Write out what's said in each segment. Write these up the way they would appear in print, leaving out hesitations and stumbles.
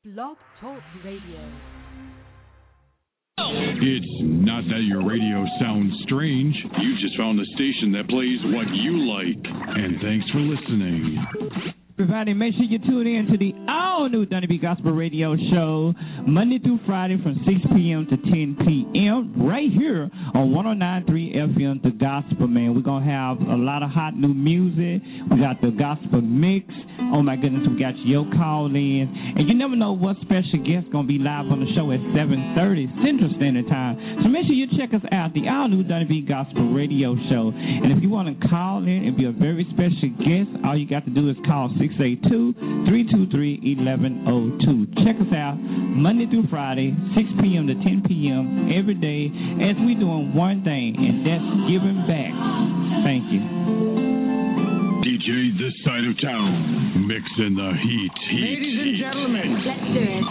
Blog Talk Radio. It's not that your radio sounds strange. You just found a station that plays what you like. And thanks for listening. Everybody, make sure you tune in to the all-new Dunny B Gospel Radio Show, Monday through Friday from 6 p.m. to 10 p.m. right here on 109.3 FM, The Gospel, man. We're going to have a lot of hot new music. We got the Gospel Mix. Oh, my goodness, we got your call in. And you never know what special guest going to be live on the show at 7:30 Central Standard Time. So make sure you check us out, the all-new Dunny B Gospel Radio Show. And if you want to call in and be a very special guest, all you got to do is call 682-323-1102. Check us out Monday through Friday, 6 p.m. to 10 p.m. every day as we doing one thing, and that's giving back. Thank you. DJ this side of town, mixing the heat. Ladies and gentlemen, let's do it.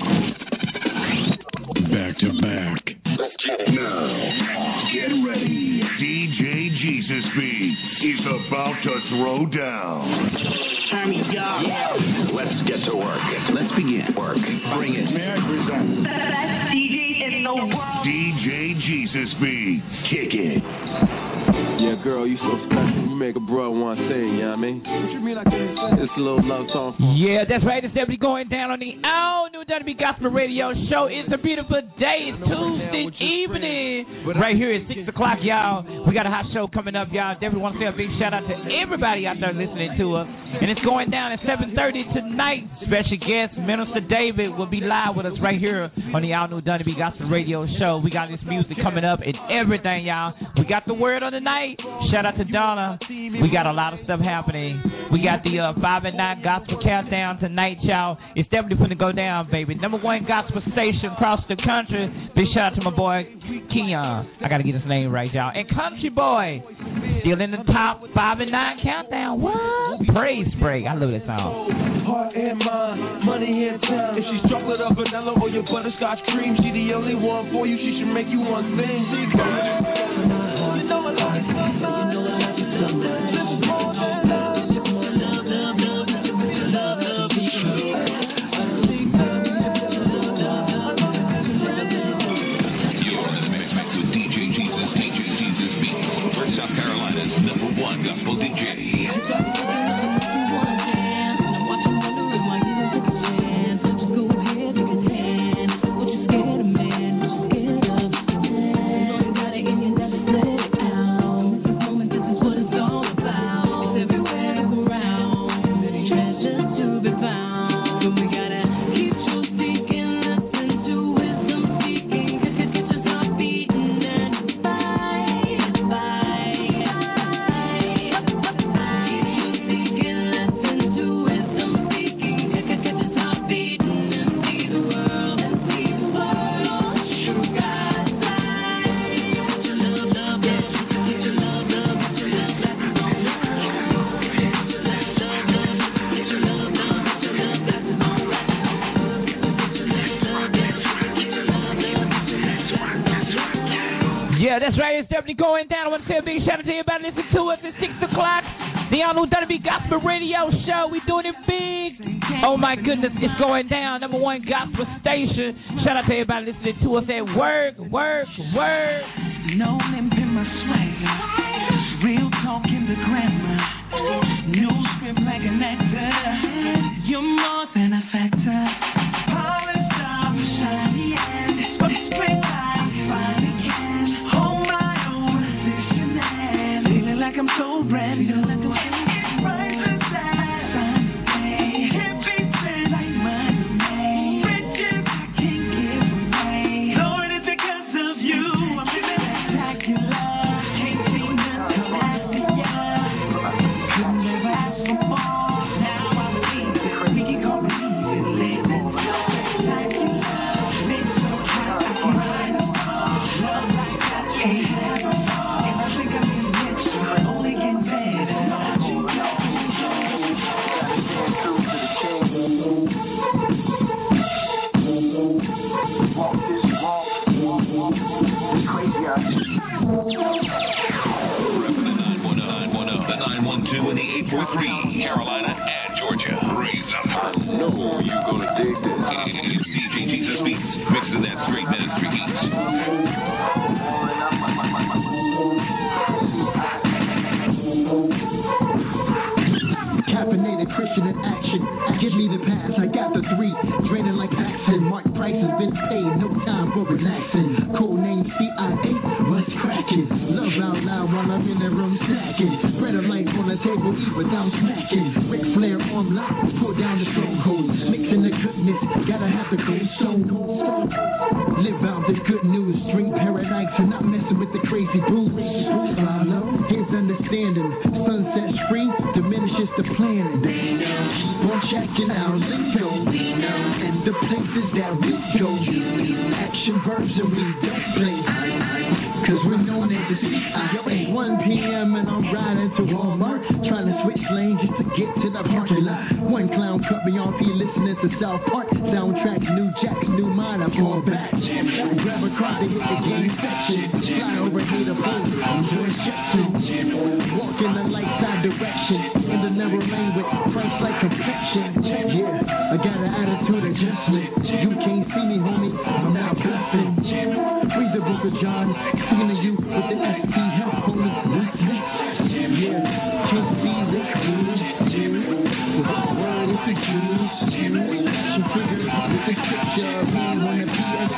Back to back. Now, get ready. DJ Jesus Beat is about to throw down. Turn me up. Let's get to work. Let's begin. Work. Bring it. May I present? The best DJ in the world. DJ Jesus Beat. Kick it. Yeah, girl, you so special. You make a bro want to sing, you know what I mean? What you mean I can't sing? It's a little love song. Yeah, that's right. It's definitely going down on the all-new Dunny B Gospel Radio Show. It's a beautiful day. It's Tuesday evening. Right here at 6 o'clock, y'all. We got a hot show coming up, y'all. Definitely want to say a big shout-out to everybody out there listening to us. And it's going down at 7:30 tonight. Special guest, Minister David, will be live with us right here on the all-new Dunny B Gospel Radio Show. We got this music coming up and everything, y'all. We got the word on the night. Shout out to Donna. We got a lot of stuff happening. We got the 5 and 9 Gospel Countdown tonight, y'all. It's definitely going to go down, baby. Number one gospel station across the country. Big shout out to my boy, Keon. I got to get his name right, y'all. And Country Boy, still in the top 5 and 9 countdown. What? Praise break. I love that song. Heart and mind, money and time. If she's chocolate or vanilla or your butterscotch cream, she the only one for you. She should make you one thing. You know I love you so much. You know I love you so much. It's more than love. It's more love, love, love, love, love, love. You're in the mix with DJ Jesus Beat, South Carolina's number one gospel DJ. Yeah, that's right. It's definitely going down. I want to say a big shout out to everybody listening to us at 6 o'clock. The all-new Dunny B Gospel Radio Show. We doing it big. Oh, my goodness. It's going down. Number one gospel station. Shout out to everybody listening to us at work. No limp in my swagger. Real talk in the grammar. New script like an actor. You're more than a factor. Polish star, shiny end. Spring light, finally can. Hold my own position and feeling like I'm so brand new. Let the wind get right inside. Sunday, can't be said like Monday. Riches I can't give away. Lord, it's because of you. I'm feeling spectacular. Can't see nothing after ya. Couldn't never ask for more. Now I'm easy. We can go easy, lazy. Spectacular. It's so hot, I'm right on. Love like that ain't never fall. And I think I'm in next year. Only getting better. Don't you know? Walk this walk. It's crazy out here. Repping the 919, the 912, and the 843, Carolina and Georgia. Raise up. I know you're gonna dig this. DJ Jesus Beats, mixing that straight ministry heat. Caffeinated Christian in action. Give me the pass, I got the 3. Draining like accent. Mark Price has been paid, no time for relaxing. Cool name CIA, what's cracking? Love out loud while I'm in the room snacking. Spread a light on the table, eat without smacking. Ric Flair on lock, pull down the stronghold. Mixing the goodness, gotta have the gold stone. Live out the good news, drink paradise and not messing with the crazy booze. Follow, here's understanding. Sunset's free, diminishes the planning. Keep on checking out lingo. And the places that we go. Action verbs and we don't play. Cause we're known as the CIA. 1 p.m. and I'm riding to Walmart. Trying to switch lanes just to get to the parking lot. One clown cut me off, he listening to South Park. Soundtrack, new Jack, new mind, I fall back. Grab a car to hit the game section. Fly over here to boat, enjoy Jetson. Walk in the light side direction. In the narrow lane with Christ like complexion. Yeah, I got an attitude adjustment. You can't see me, homie, I'm not bluffing. Read the book of John, singing to you with the ST help, homie. What's next? Yeah, can't see the clues. With the word is the Jews. Action figures with the scripture. Read on the PS3.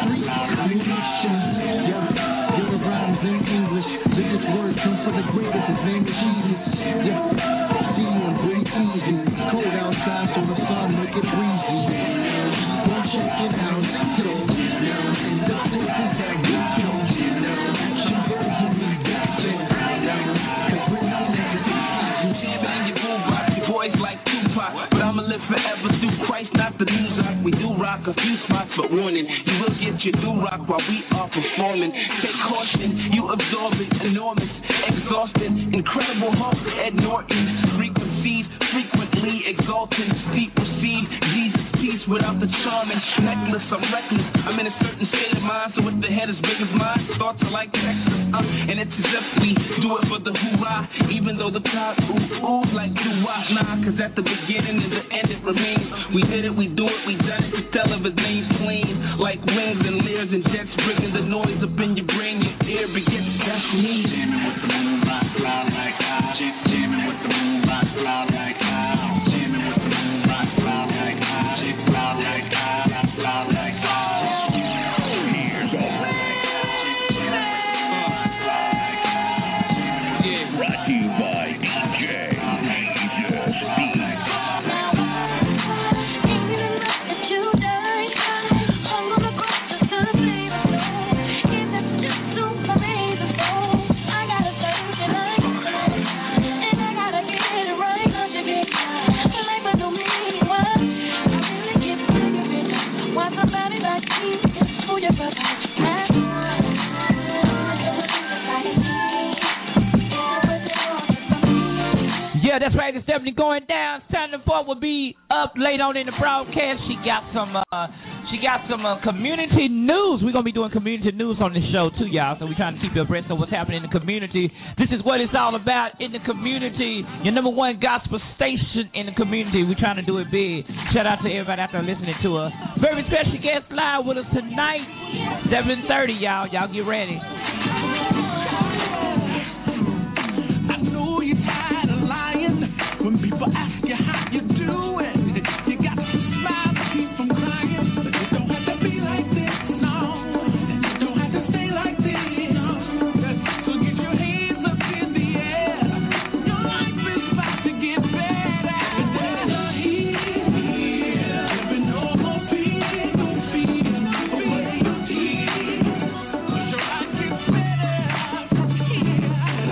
Yeah, your rhymes in English. Biggest word comes from the greatest. His name is Jesus. Yeah, see you and breathe easy. Cold outside, so the sun make it breezy. Keep on checking out lingo. And the places that we go. Action verbs and we dancing. Cause we're known as the Bang your boom rock, your boys like Tupac. But I'ma live forever through Christ, not the news rock. We do rock a few spots, but warning, you will get your new rock while we are performing. Take caution, you absorbing, enormous, exhausted, incredible hump, Ed Norton. Frequencies, frequently exalting, steep proceed. Jesus peace without the charm and necklace. I'm reckless, I'm in a certain state of mind, so if the head is big as mine, thoughts are like Texas. And it's as if we do it for the hoorah, even though the crowd ooh like doo-wah. Nah, cause at the beginning and the end it remains. We did it, we do it, we done it. The television's plain like wings and leers and jets, bringing the noise up in your brain, your ear begins. That's me. Jamming with the moon rock, fly like how. Jamming with the moon rock, fly like how. Jamming with the moon rock, fly like how. Fly like how, fly like how. Here's all. Brought to you by DJ Jesus Beats. Yeah, that's right. It's definitely going down. Sandra Ford will be up late on in the broadcast. She got some community news. We're gonna be doing community news on this show too, y'all. So we're trying to keep you abreast of what's happening in the community. This is what it's all about in the community. Your number one gospel station in the community. We're trying to do it big. Shout out to everybody out there listening to us. Very special guest live with us tonight, 7:30, y'all. Y'all get ready. I know you're tired of lying when people ask you how you doing. You got to smile to keep from crying. It don't have to be like this, no. It don't have to stay like this, no. So get your hands up in the air. Your life is about to get better. Living no more peace, no fear, away your tears. But your life gets better from here.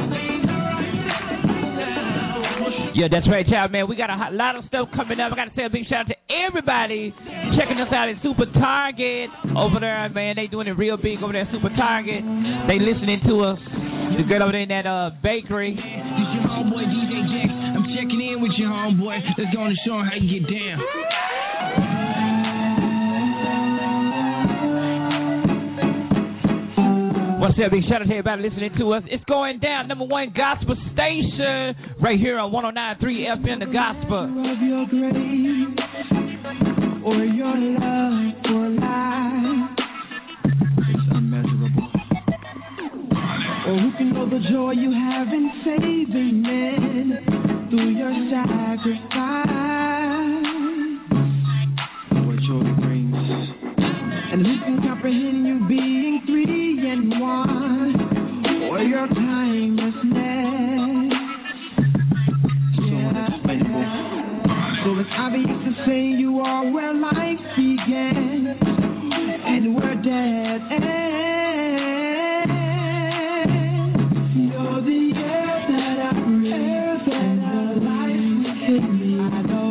Yeah, that's right, y'all, man. We got a lot of stuff coming up. I got to say a big shout out to everybody checking us out at Super Target over there, man. They doing it real big over there at Super Target. They listening to us. The girl over there in that bakery. This your homeboy DJ Jax. I'm checking in with your homeboy. Let's go on the show and how you get down. What's up? Big shout out to everybody listening to us. It's going down. Number one gospel station right here on 109.3 FM, The Gospel. Of your grace or your love for life. sure you haven't saved the men through your sacrifice. What joy brings. And who can comprehend you being 3 and 1, or your timelessness? So unexplainable. So it's obvious to say you are where life began, and where death ends. You're the air that I breathe, and the life within me. I know.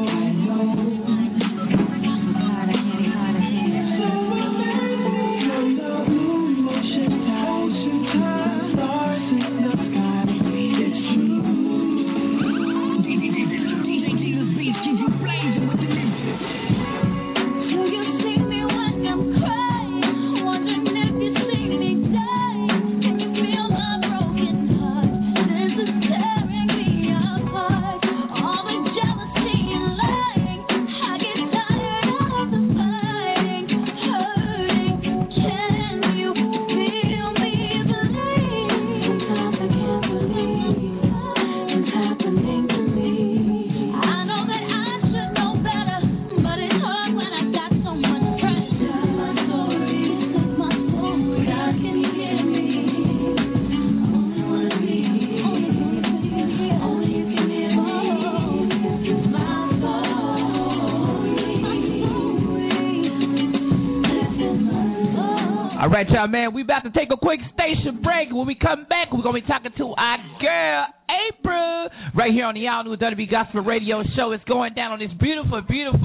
All right, y'all, man, we about to take a quick station break. When we come back, we're going to be talking to our girl, April, right here on the All New WB Gospel Radio Show. It's going down on this beautiful,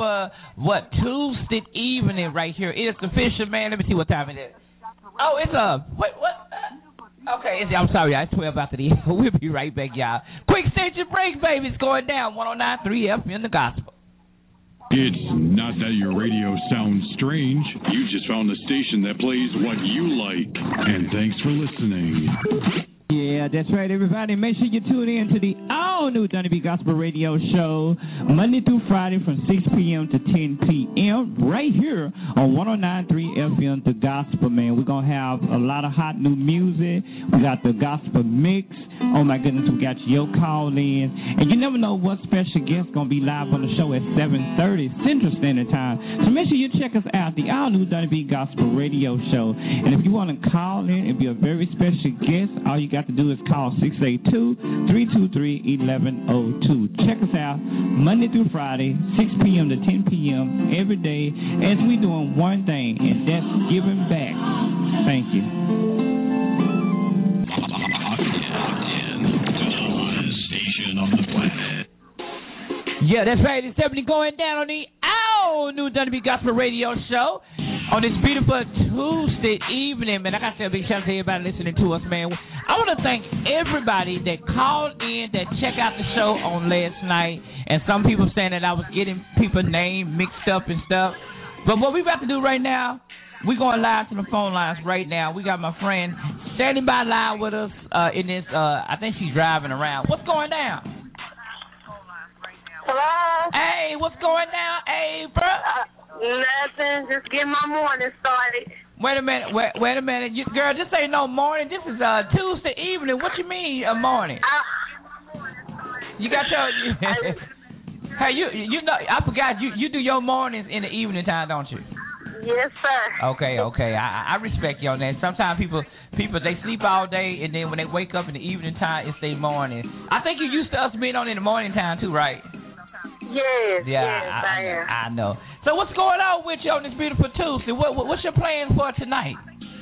Tuesday evening right here. It is official, man. Let me see what time it is. Oh, it's what? Okay, I'm sorry, it's 12 after the hour. We'll be right back, y'all. Quick station break, baby. It's going down, 109.3 FM, the Gospel. It's not that your radio sounds strange. You just found a station that plays what you like. And thanks for listening. Yeah, that's right, everybody. Make sure you tune in to the all-new WB Gospel Radio Show, Monday through Friday from 6 p.m. to 10 p.m. right here on 109.3 FM, The Gospel, man. We're going to have a lot of hot new music. We got the Gospel Mix. Oh, my goodness, we got your call in. And you never know what special guest going to be live on the show at 7:30 Central Standard Time. So make sure you check us out, the all-new WB Gospel Radio Show. And if you want to call in and be a very special guest, all you got to do is call 682-323-1102. Check us out Monday through Friday, 6 p.m. to 10 p.m. every day as we doing one thing, and that's giving back. Thank you. Station on the planet. Yeah, that's right. It's definitely going down on the all-new WB Gospel Radio Show on this beautiful Tuesday evening, man. I got to say a big shout out to everybody listening to us, man. I want to thank everybody that called in, that checked out the show on last night, and some people saying that I was getting people's name mixed up and stuff. But what we about to do right now, we're going live to the phone lines right now. We got my friend standing by live with us in this, I think she's driving around. What's going down? Hello? Hey, what's going down? Hey, bro. Nothing. Just getting my morning started. Wait a minute. Girl, this ain't no morning. This is Tuesday evening. What you mean a morning? You got your... Hey, you know, I forgot, you do your mornings in the evening time, don't you? Yes, sir. Okay. I respect you on that. Sometimes people they sleep all day, and then when they wake up in the evening time, it's their morning. I think you're used to us being on in the morning time too, right? Yes, yeah, yes, I am. I know. So what's going on with you on this beautiful Tuesday? What's your plan for tonight?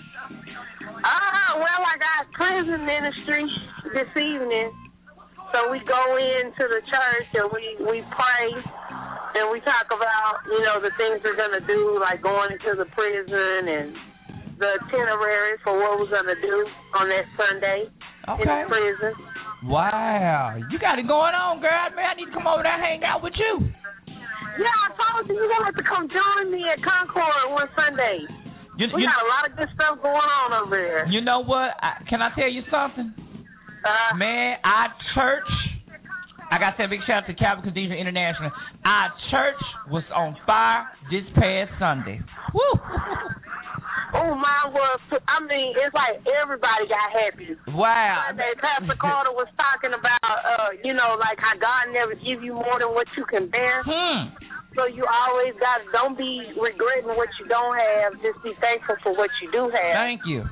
Well, I got prison ministry this evening. So we go into the church and we pray and we talk about, the things we're going to do, like going into the prison and the itinerary for what we're going to do on that Sunday in the prison. Wow. You got it going on, girl. Man, I need to come over there and hang out with you. Yeah, I told you you're going to have to come join me at Concord one Sunday. We got a lot of good stuff going on over there. You know what? Can I tell you something? Man, our church, I got to say a big shout out to Calvary Cathedral International. Our church was on fire this past Sunday. Woo! Oh, mine was, I mean, it's like everybody got happy. Wow. Sunday, Pastor Carter was talking about, you know, like how God never give you more than what you can bear. So you always don't be regretting what you don't have. Just be thankful for what you do have. Thank you.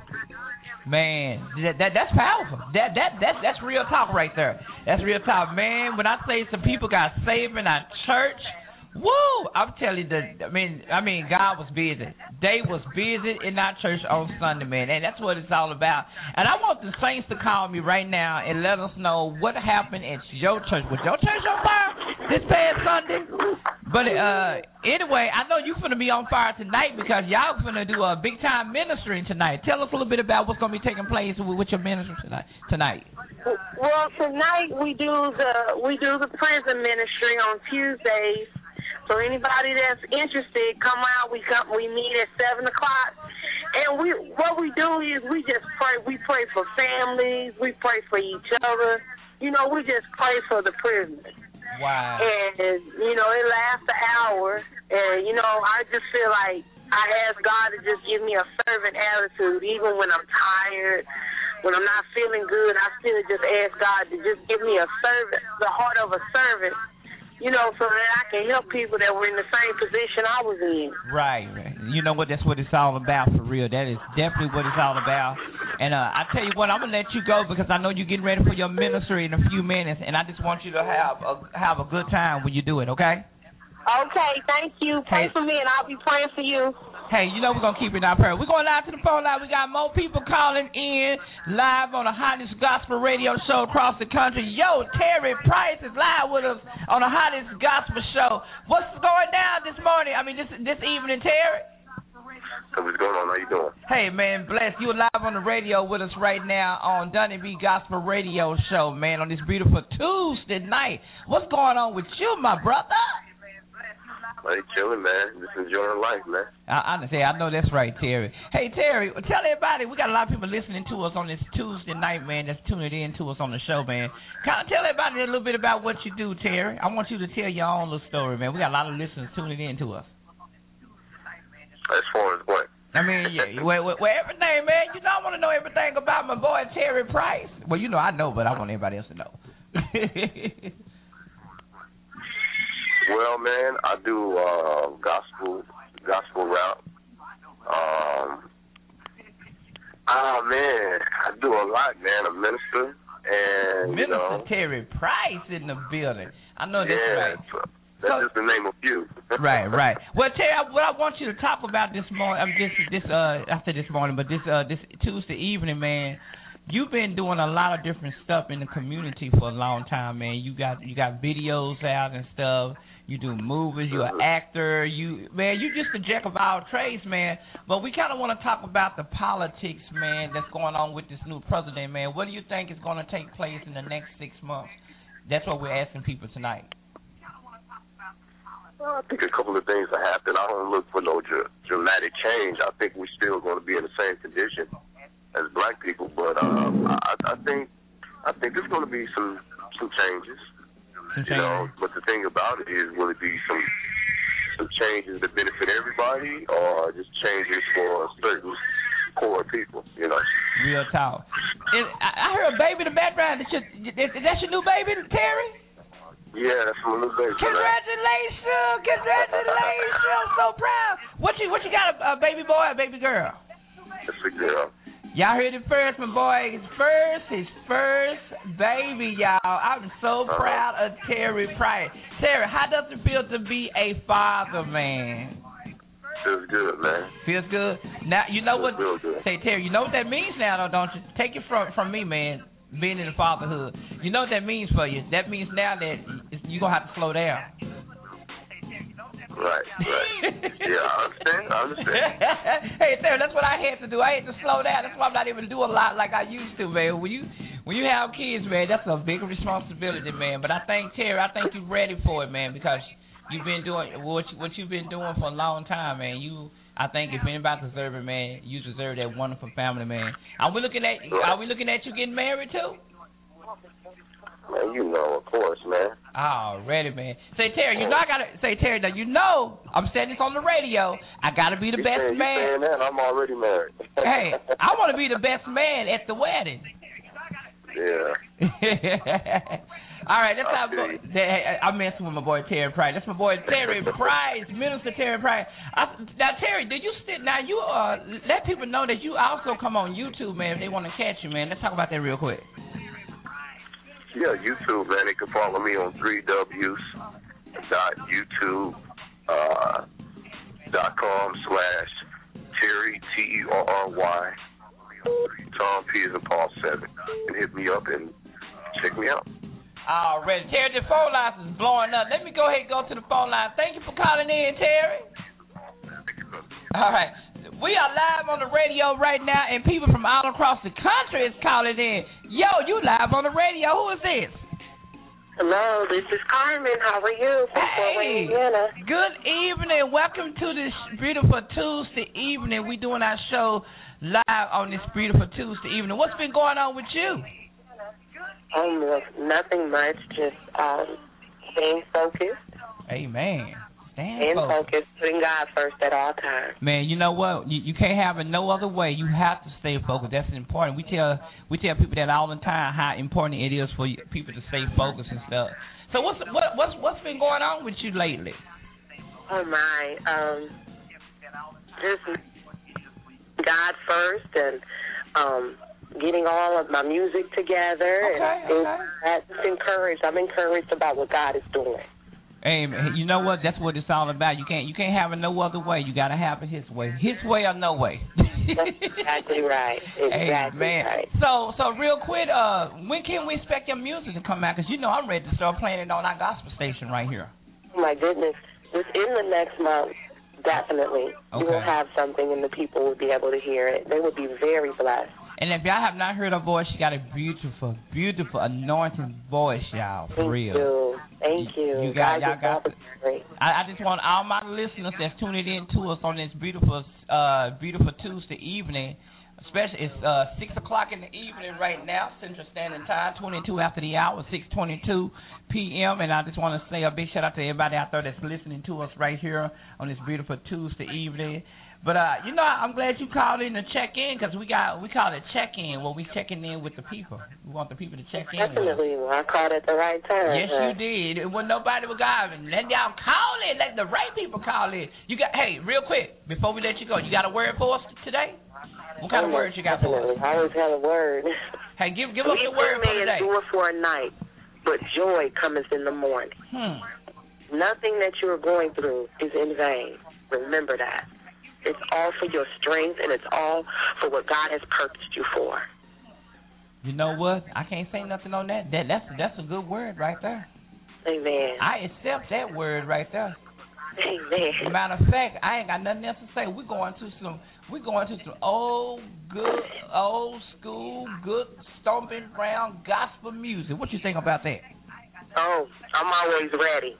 Man, that's powerful. That's real talk right there. That's real talk, man. When I say some people got saved in our church, woo! I'm telling you, I mean, God was busy. They was busy in our church on Sunday, man, and that's what it's all about. And I want the saints to call me right now and let us know what happened at your church. Was your church on fire this past Sunday? But anyway, I know you're going to be on fire tonight because y'all going to do a big time ministry tonight. Tell us a little bit about what's going to be taking place with your ministry tonight. Well, tonight we do the prison ministry on Tuesdays. So anybody that's interested, come out. We meet at 7:00, and what we do is we just pray. We pray for families. We pray for each other. You know, we just pray for the prisoners. Wow. And you know, it lasts an hour. And you know, I just feel like I ask God to just give me a servant attitude, even when I'm tired, when I'm not feeling good. I still just ask God to just give me the heart of a servant. You know, so that I can help people that were in the same position I was in. Right. You know what? That's what it's all about for real. That is definitely what it's all about. And I tell you what, I'm gonna let you go because I know you're getting ready for your ministry in a few minutes, and I just want you to have a good time when you do it. Okay? Okay. Thank you. Pray for me, and I'll be praying for you. Hey, you know we're going to keep it in our prayer. We're going live to the phone line. We got more people calling in live on the hottest gospel radio show across the country. Yo, Terry Price is live with us on the hottest gospel show. What's going down this morning? I mean, this evening, Terry? What's going on? How you doing? Hey, man, bless. You're live on the radio with us right now on Dunny B Gospel Radio Show, man, on this beautiful Tuesday night. What's going on with you, my brother? Hey, chilling, man. Just enjoying life, man. I know that's right, Terry. Hey, Terry, tell everybody, we got a lot of people listening to us on this Tuesday night, man, that's tuning in to us on the show, man. Kind of tell everybody a little bit about what you do, Terry. I want you to tell your own little story, man. We got a lot of listeners tuning in to us. As far as what? I mean, yeah, well, everything, man. You know, I want to know everything about my boy, Terry Price. Well, you know, I know, but I want everybody else to know. Well, man, I do gospel rap. Man, I do a lot, man. I'm minister, and Minister, you know, Terry Price in the building. I know that's right. That's just the name of few. Right. Well, Terry, what I want you to talk about this morning, after this morning, but this Tuesday evening, man. You've been doing a lot of different stuff in the community for a long time, man. You got videos out and stuff. You do movies. You're an actor. You just a jack of all trades, man. But we kind of want to talk about the politics, man, that's going on with this new president, man. What do you think is going to take place in the next 6 months? That's what we're asking people tonight. Well, I think a couple of things have happened. I don't look for no dramatic change. I think we're still going to be in the same condition as black people, but I think there's going to be some changes. You know, but the thing about it is, will it be some changes that benefit everybody, or just changes for certain core people? You know. Real talk. I heard a baby in the background. That's your new baby, Terry? Yeah, that's my new baby. Congratulations! I'm so proud. What you got? A baby boy or a baby girl? It's a girl. Y'all heard it first, my boy. His first baby, y'all. I'm so proud of Terry Price. Terry, how does it feel to be a father, man? Feels good, man. Feels good. Now you know what? Say, Terry, you know what that means now, though, don't you? Take it from me, man. Being in the fatherhood, you know what that means for you. That means now that you're gonna have to slow down. Right. Yeah, I understand. Hey, Terry, that's what I had to do. I had to slow down. That's why I'm not able to do a lot like I used to, man. When you have kids, man, that's a big responsibility, man. But I think, Terry, you're ready for it, man, because you've been doing what you've been doing for a long time, man. I think if anybody deserves it, man, you deserve that wonderful family, man. Are we looking at you getting married too? Man, you know, of course, man. Already, man. Say, Terry, you know I gotta say, Terry, now you know I'm saying this on the radio. I gotta be the best man. You saying that? I'm already married. Hey, I want to be the best man at the wedding. Yeah. All right, that's how I'm messing with my boy Terry Price. That's my boy Terry Price, Minister Terry Price. Now, Terry, did you sit? Now you let people know that you also come on YouTube, man. If they want to catch you, man. Let's talk about that real quick. Yeah, YouTube, man. They can follow me on 3Ws.youtube.com/Terry TERRY Tom P is in Paul 7 and hit me up and check me out. Already, Terry, the phone lines is blowing up. Let me go ahead and go to the phone line. Thank you for calling in, Terry. All right. We are live on the radio right now, and people from all across the country is calling in. Yo, you live on the radio. Who is this? Hello, this is Carmen. How are you? Hey, good evening. Welcome to this beautiful Tuesday evening. We doing our show live on this beautiful Tuesday evening. What's been going on with you? Nothing much. Just staying focused. Amen. And focused, putting God first at all times. Man, you know what? You can't have it no other way. You have to stay focused. That's important. We tell people that all the time how important it is for people to stay focused and stuff. So what's been going on with you lately? Oh my, just God first and getting all of my music together. Okay. I'm encouraged about what God is doing. Hey, you know what? That's what it's all about. You can't have it no other way. You got to have it His way. His way or no way. That's exactly right. Exactly right. So real quick, when can we expect your music to come out? Because you know I'm ready to start playing it on our gospel station right here. Oh my goodness! Within the next month, definitely, you will have something, and the people will be able to hear it. They will be very blessed. And if y'all have not heard her voice, she got a beautiful, beautiful anointing voice, y'all. For real. Thank you. You got I just want all my listeners that's tuning in to us on this beautiful Tuesday evening. Especially, it's 6 o'clock in the evening right now, Central Standard Time, 22 after the hour, 6:22 p.m. And I just want to say a big shout out to everybody out there that's listening to us right here on this beautiful Tuesday evening. But you know, I'm glad you called in to check in, because we call it check-in, where we checking in with the people. We want the people to check in. Definitely. Well, I called at the right time. Yes, you did. It wasn't nobody was calling. Let y'all call in. Let the right people call in. Hey, real quick, before we let you go, you got a word for us today? What kind of words you got for us? I always have a word. Hey, give us the word for today. Endure for a night, but joy cometh in the morning. Nothing that you are going through is in vain. Remember that. It's all for your strength, and it's all for what God has purposed you for. You know what? I can't say nothing on that. That's a good word right there. Amen. I accept that word right there. Amen. Matter of fact, I ain't got nothing else to say. We're going to some old school, good stomping ground gospel music. What you think about that? Oh, I'm always ready.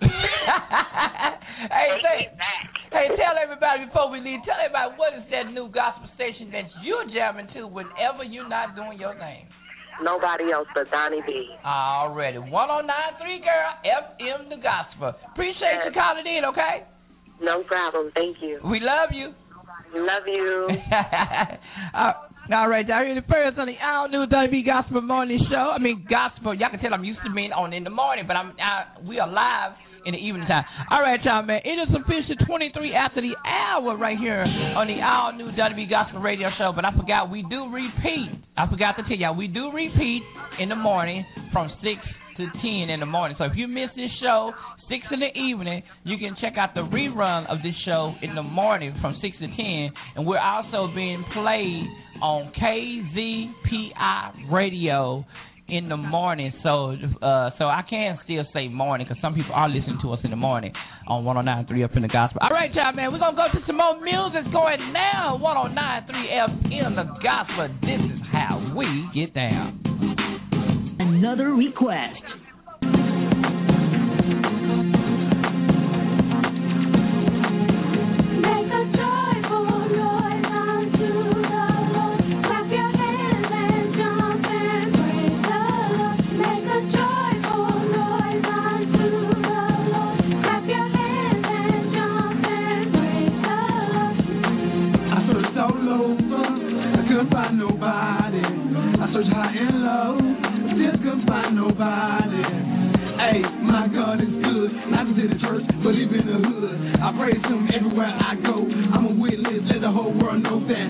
Hey, tell everybody before we leave, tell everybody what is that new gospel station that you're jamming to whenever you're not doing your thing? Nobody else but Donnie B. Already. 109.3, girl, FM the Gospel. Appreciate you calling in, okay? No problem. Thank you. We love you. Love you. All right, y'all hear the first on the All New WB Gospel Morning Show. I mean, gospel. Y'all can tell I'm used to being on in the morning, but we are live in the evening time. All right, y'all, man. It is official 23 after the hour right here on the All New WB Gospel Radio Show. But I forgot we do repeat. I forgot to tell y'all we do repeat in the morning from 6 to 10 in the morning. So if you miss this show 6 in the evening, you can check out the rerun of this show in the morning from 6 to 10. And we're also being played on KZPI Radio in the morning. So I can still say morning, because some people are listening to us in the morning on 109.3 up in the gospel. All right, y'all, man, we're going to go to some more music going now. 109.3 FM the gospel. This is how we get down. Another request. Make couldn't find nobody. I searched high and low, still couldn't find nobody. Hey, my God is good, not just in the church, but even in the hood. I praise Him everywhere I go. I'm a witness, let the whole world know that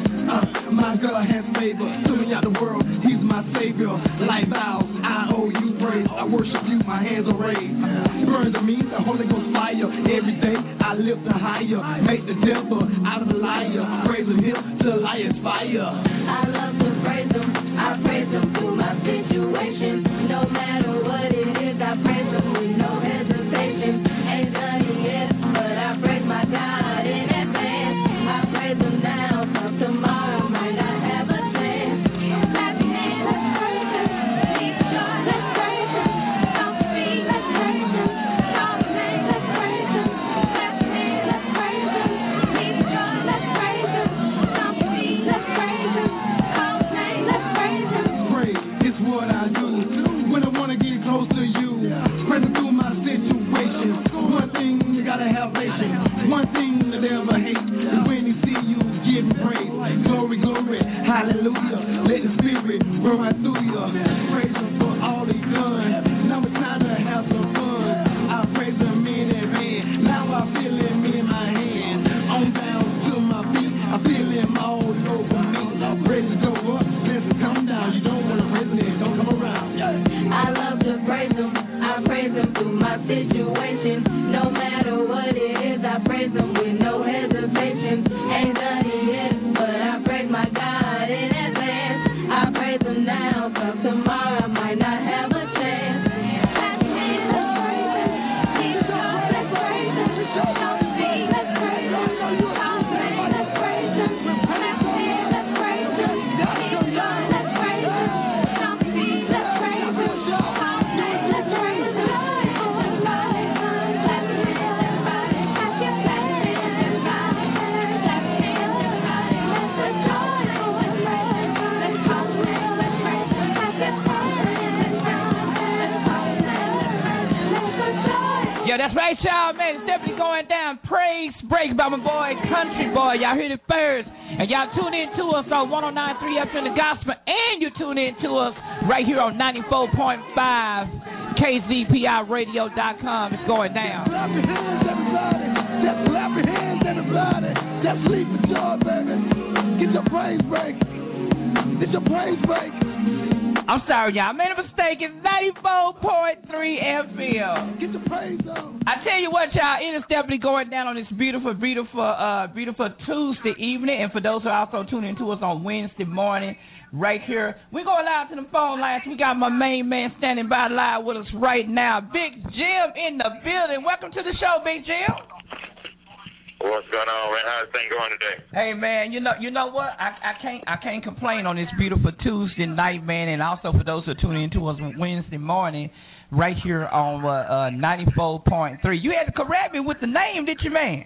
my God has favor. Filling out the world, He's my Savior. Life vows, I owe you praise. I worship you, my hands are raised. Burn to me, the Holy Ghost fire. Every day I lift the higher, make the devil out of the liar. Praising Him till I inspire. I love to praise Him. I praise Him through my situation. No matter what it is, I praise Him with no hesitation. Ain't done it yet, but I praise my God in advance. I praise Him now, for tomorrow might not have a chance. Clap your hands, let's praise Him. Keep joy, let's praise Him. Don't speak, let's praise Him. Call His name, let's praise Him. Clap your hands, let's praise Him. Keep joy, let's praise Him. Don't speak, let's praise Him. Call His name, let's praise Him. Praise, it's what I do when I want to get close to you. Praising through my situation. One thing you gotta have patience. One thing the devil hates is when he see you give praise. Glory, glory, hallelujah. Let the Spirit burn right through you. Praise Him for all He's done. Now it's time to have some fun. I praise Him in advance. Now I feel Him in my hand. On down to my feet, I feel Him all over me. Ready to go up, let's come down. You don't want to praise Him, don't come around. I love to praise Him. I praise Him through my situation. No matter what it is, I praise Him with no hesitation. Ain't done it yet, but I praise my God in advance. I praise Him now, 'cause tomorrow I might not have a chance. Clap your hands, let's praise Him. Keep joy, let's praise Him. Don't speak, let's praise Him. Call His name, let's praise Him. Clap your hands, let's praise Him. Keep joy, let's praise Him. Don't speak, let's praise Him. Call His name, let's praise Him. Yeah, that's right, y'all, man. It's definitely going down. Praise break by my boy, Country Boy. Y'all heard it first. And y'all tune in to us on 109.3 FM The Gospel. And you tune in to us right here on 94.5 KZPIRadio.com. It's going down. Clap your hands, everybody. Just clap your hands, everybody. Just leave for joy, baby. Get your praise break. It's your praise break. I'm sorry, y'all. I made a mistake. It's 94.3 FM. Get your praise on. I tell you what, y'all, it is definitely going down on this beautiful Tuesday evening. And for those who are also tuning in to us on Wednesday morning, right here, we're going live to the phone lines. We got my main man standing by live with us right now, Big Jim in the building. Welcome to the show, Big Jim. What's going on, man? How's things going today? Hey, man, you know what? I can't complain on this beautiful Tuesday night, man, and also for those who are tuning in to us on Wednesday morning, right here on 94.3. You had to correct me with the name, did you, man?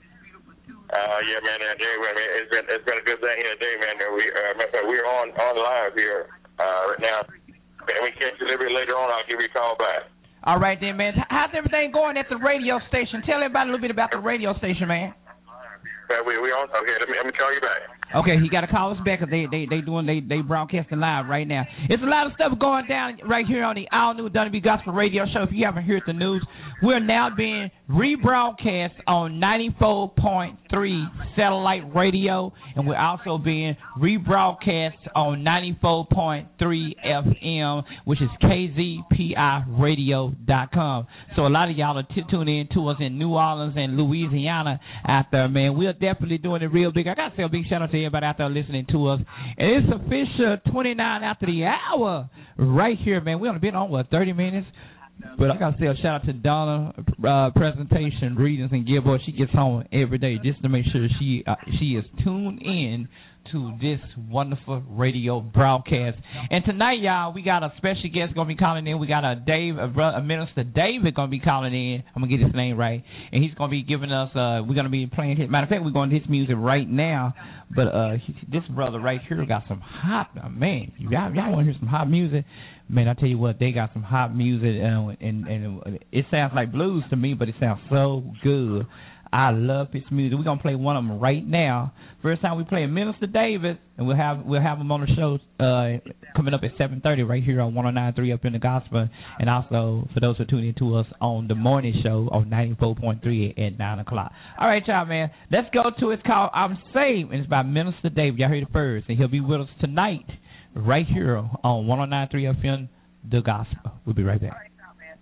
Yeah, man. It's been a good thing here today, man. We're on live here right now. And we catch you a little bit later on. I'll give you a call back. All right, then, man. How's everything going at the radio station? Tell everybody a little bit about the radio station, man. We on. Okay, let me call you back. Okay, he got to call us back because they broadcasting live right now. It's a lot of stuff going down right here on the all new Dunabee Gospel Radio Show. If you haven't heard the news, we're now being rebroadcast on 94.3 satellite radio, and we're also being rebroadcast on 94.3 FM, which is KZPIRadio.com. So a lot of y'all are tuning in to us in New Orleans and Louisiana out there, man. We're definitely doing it real big. I got to say a big shout out to everybody out there listening to us. And it's official 29 after the hour right here, man. We only been on, 30 minutes? But I got to say a shout out to Donna, presentation, readings, and Gilboa. She gets home every day just to make sure she is tuned in to this wonderful radio broadcast. And tonight, y'all, we got a special guest going to be calling in. We got a Minister David going to be calling in. I'm going to get his name right. And he's going to be giving us, we're going to be playing his, matter of fact, we're going to his music right now. But this brother right here got some hot, man, y'all want to hear some hot music? Man, I tell you what, they got some hot music, and it sounds like blues to me, but it sounds so good. I love his music. We're gonna play one of them right now. First time we play Minister David, and we'll have him on the show coming up at 7:30 right here on 109.3 Up in the Gospel, and also for those who tune in to us on the morning show on 94.3 at 9 o'clock. All right, y'all, man. Let's go to it's called I'm Saved, and it's by Minister David. Y'all heard it first, and he'll be with us tonight right here on 109.3 FM, the Gospel. We'll be right back.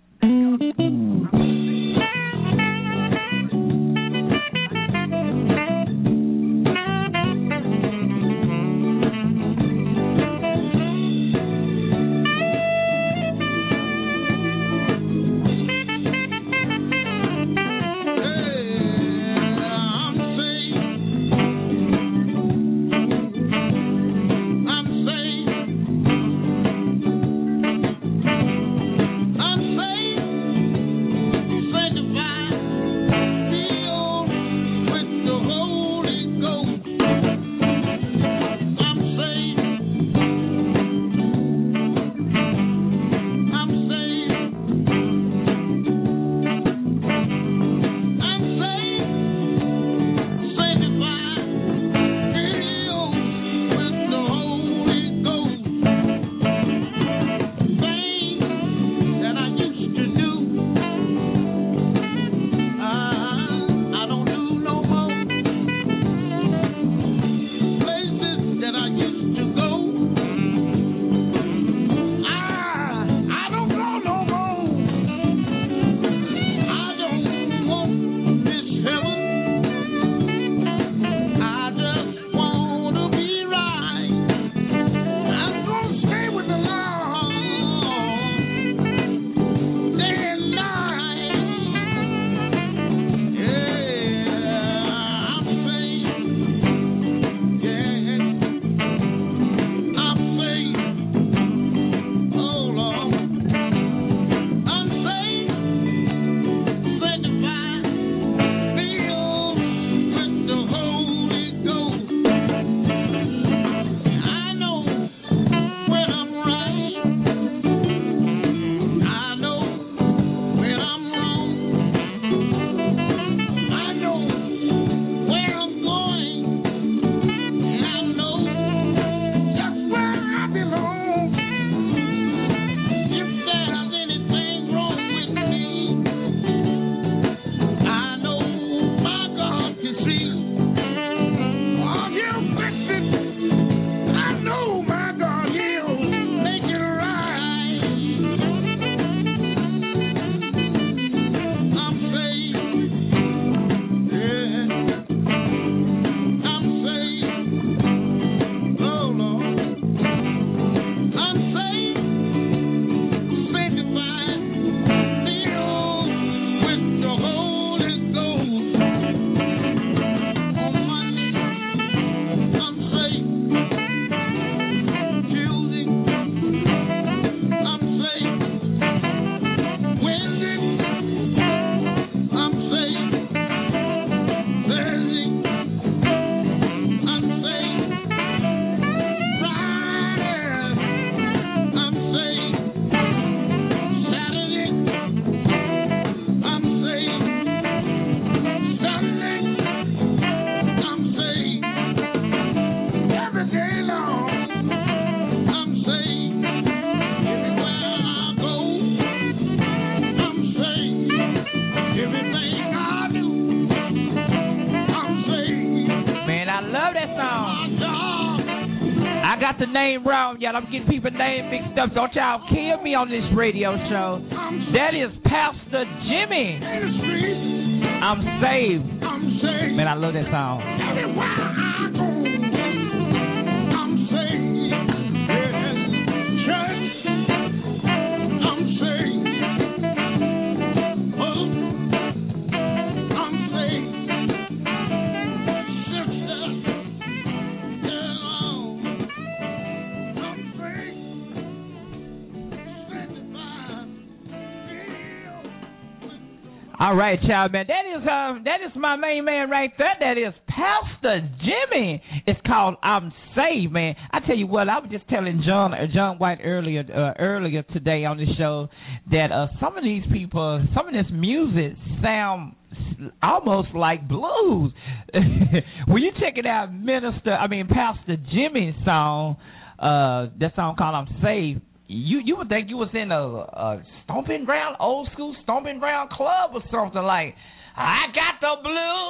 The name wrong, y'all. I'm getting people name mixed up. Don't y'all kill me on this radio show. That is Pastor Jimmy. I'm saved. Man, I love that song. I'm saved. Church, I'm saved. I'm saved. All right, child, man. That is my main man right there. That is Pastor Jimmy. It's called "I'm Saved," man. I tell you what, I was just telling John White earlier today on the show that some of these people, some of this music sound almost like blues. When you check it out, Pastor Jimmy's song, that song called "I'm Saved," you would think you was in a stomping ground, old school stomping ground club or something like. I got the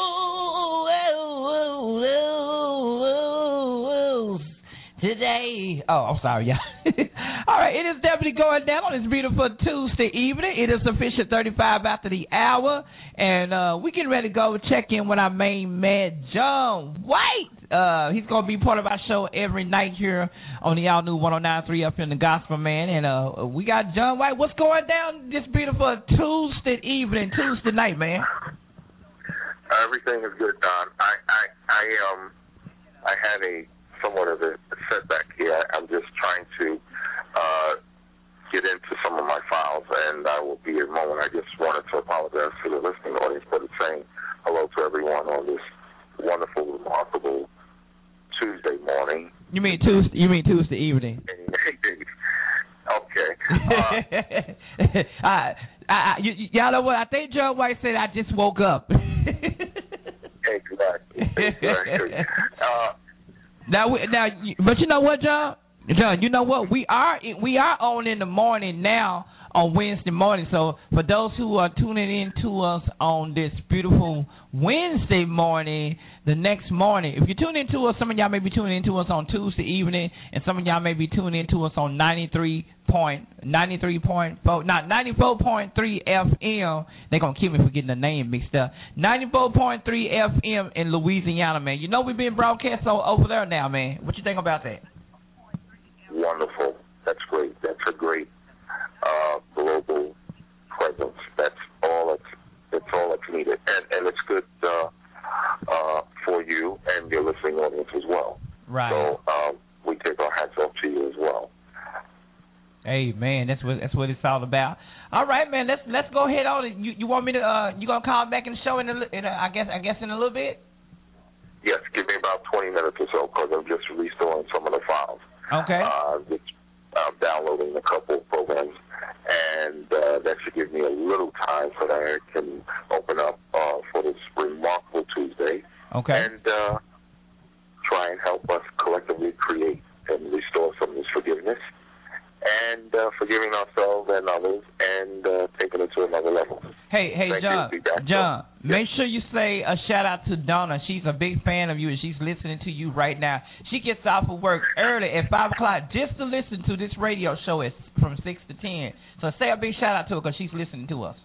blues today. Oh, I'm sorry, y'all. All right, it is definitely going down on this beautiful Tuesday evening. It is official 35 after the hour, and we getting ready to go check in with our main man, John White. He's going to be part of our show every night here on the all new 109.3 FM, The Gospel Man, and we got John White. What's going down this beautiful Tuesday evening, Tuesday night, man? Everything is good, Don. I had somewhat of a setback here. I'm just trying to get into some of my files, and I will be in a moment. I just wanted to apologize to the listening audience for saying hello to everyone on this wonderful, remarkable Tuesday morning. You mean Tuesday evening? Okay. Y'all know what? I think John White said I just woke up. Exactly. But you know what, John? John, you know what? We are on in the morning now on Wednesday morning. So for those who are tuning in to us on this beautiful Wednesday morning, the next morning, if you tune in to us, some of y'all may be tuning in to us on Tuesday evening, and some of y'all may be tuning in to us on 94.3 FM. They're going to keep me for getting the name mixed up. 94.3 FM in Louisiana, man. You know we've been broadcast over there now, man. What you think about that? Wonderful. That's great. That's a great global presence. That's all that's needed, and it's good for you and your listening audience as well. Right. So we take our hats off to you as well. Hey man, that's what it's all about. All right, man. Let's go ahead on. You want me to? You gonna call back in the show I guess in a little bit. Yes, give me about 20 minutes or so because I'm just restoring some of the files. Okay. I'm downloading a couple of programs, and that should give me a little time so that I can open up for this remarkable Tuesday. Okay. And try and help us collectively create and restore some of this forgiveness and forgiving ourselves and others and taking it to another level. Hey, John, make sure you say a shout-out to Donna. She's a big fan of you, and she's listening to you right now. She gets off of work early at 5 o'clock just to listen to this radio show from 6 to 10. So say a big shout-out to her because she's listening to us.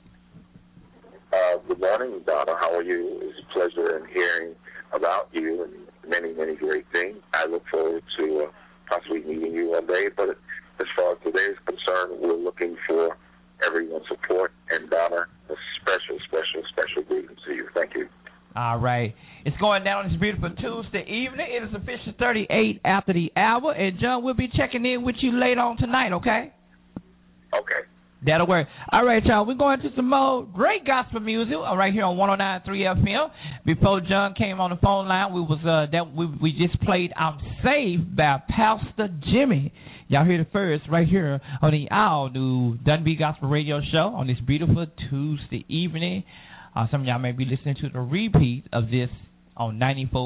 Good morning, Donna. How are you? It's a pleasure in hearing about you and many, many great things. I look forward to possibly meeting you one day, but as far as today is concerned, we're looking for everyone's support. And Donna, a special greetings to you. Thank you. All right. It's going down this beautiful Tuesday evening. It is official 38 after the hour. And, John, we'll be checking in with you later on tonight, okay? Okay. That'll work. All right, y'all. We're going to some more great gospel music right here on 109.3 FM. Before John came on the phone line, we just played "I'm Saved" by Pastor Jimmy. Y'all hear it first right here on the all new W Gospel Radio Show on this beautiful Tuesday evening. Some of y'all may be listening to the repeat of this on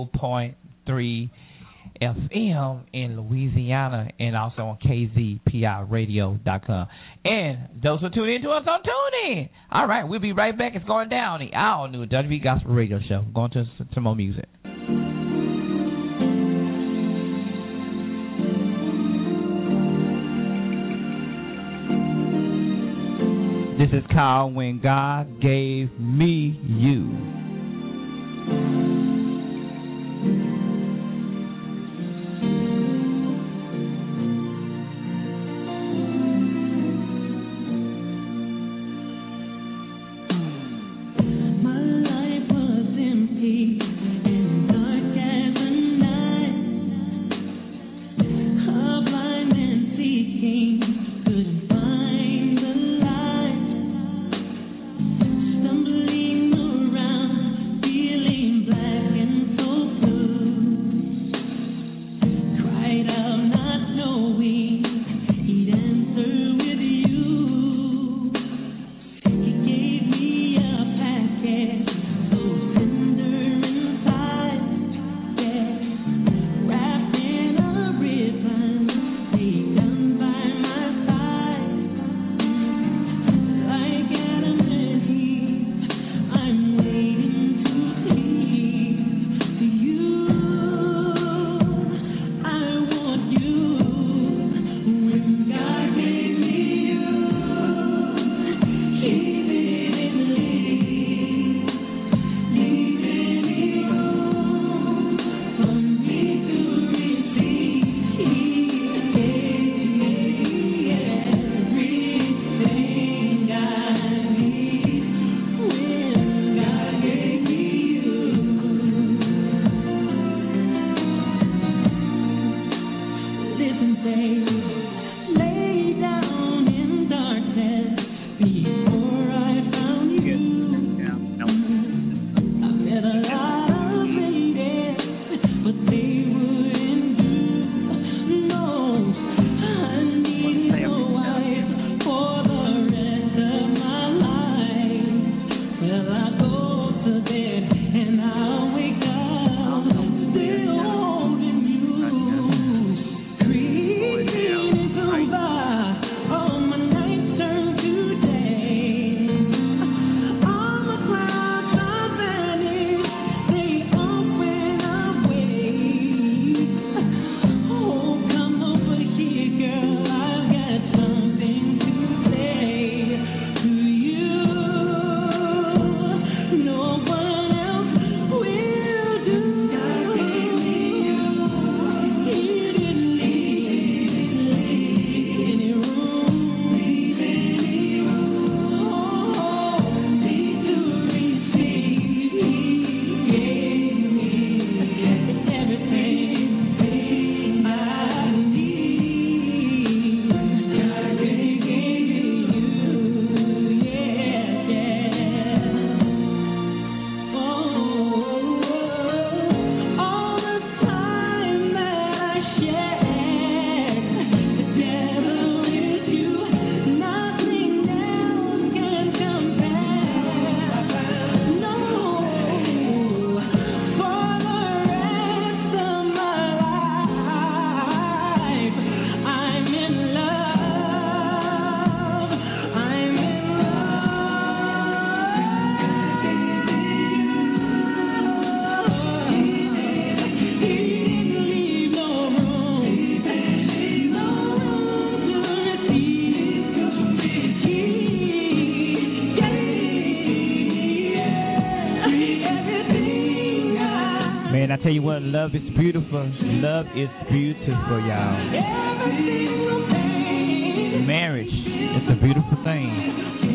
94.3 FM in Louisiana and also on KZPIRadio.com. And those who tune in to us on TuneIn. All right, we'll be right back. It's going down the all new W Gospel Radio Show. Going to some more music. This is called When God Gave Me You. Stumbling around tell you what, love is beautiful. Love is beautiful, y'all. Marriage is a beautiful thing.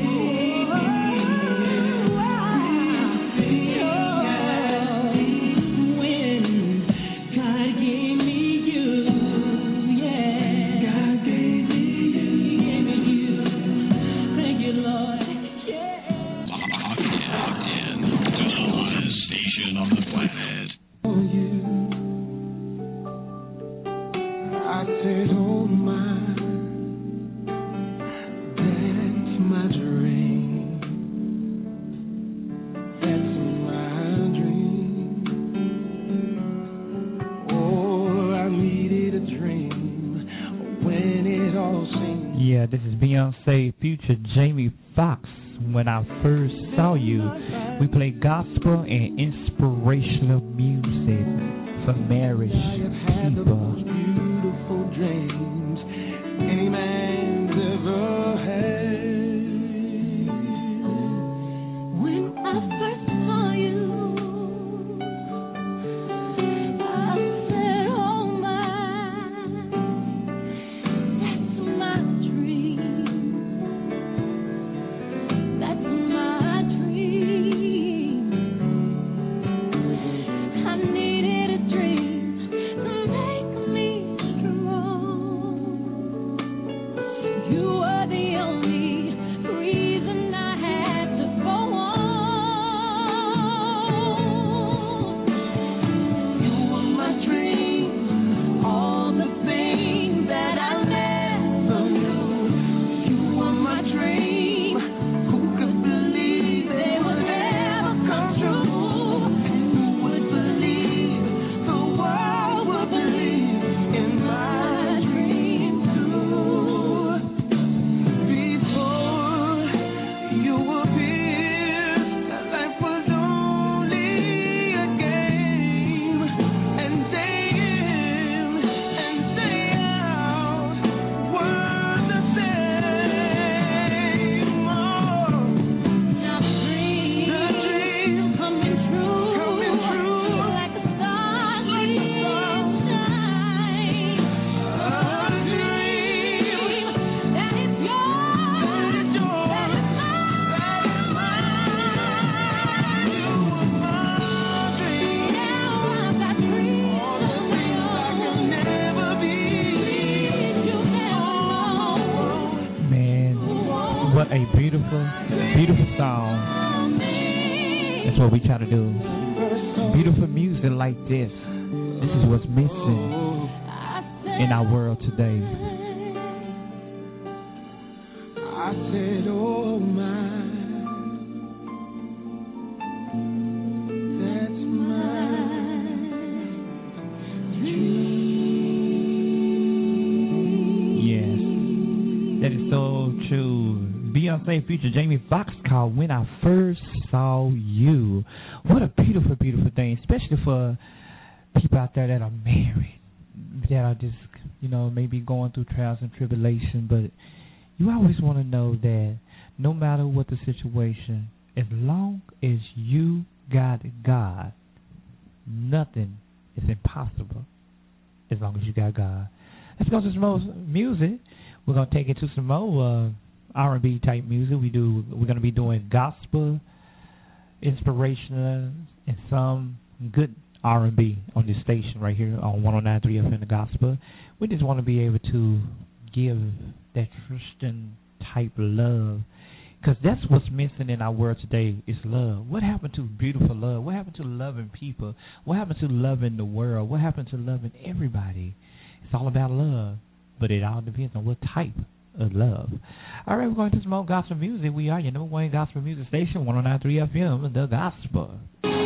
This is Beyonce, Future, Jamie Foxx. When I first saw you, we played gospel and inspirational music for marriage people. Beautiful dreams any man's ever had. When I first saw you, I said, oh my, that's my dream. That's my dream. I needed a dream to make me strong. You were the only reason I had to go on. You were my dream, all the things that I never knew. You were my dream. Who could believe they would ever come true? Who would believe the world would believe in my dream too? Before you appeared, life was only a game, and day in and day out were the same. Now the dream coming true, like a starlight shine. A dream that is yours, that is mine. You were my dream. Now I've got dreams all the things I could never be. You Man, what a beautiful, beautiful song. That's what we try to do. Beautiful music like this. This is what's missing in our world today. I said, oh my, that's my dream. Yes, that is so true. Beyonce, Future, Jamie Foxx called When I First Saw You. What a beautiful, beautiful thing, especially for people out there that are married, that are just, maybe going through trials and tribulation, but you always want to know that no matter what the situation, as long as you got God, nothing is impossible as long as you got God. Let's go to some more music. We're going to take it to some more R&B type music. We're going to be doing gospel, inspirational, and some good R&B on this station right here on 109.3 FM The Gospel. We just want to be able to give that Christian type love, because that's what's missing in our world today is love. What happened to beautiful love? What happened to loving people? What happened to loving the world? What happened to loving everybody? It's all about love, but it all depends on what type of love. All right, we're going to some more gospel music. We are your number one gospel music station, 109.3 FM, The Gospel.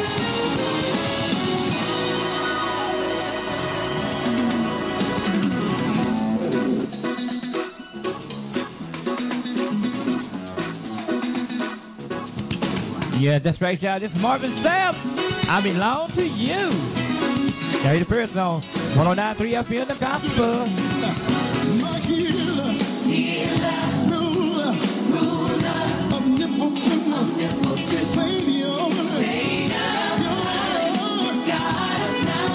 Yeah, that's right, y'all. This is Marvin Sapp. I belong to you. Carry the person on 109.3 FM, The Gospel. My healer, ruler, omnipotent, Savior, God of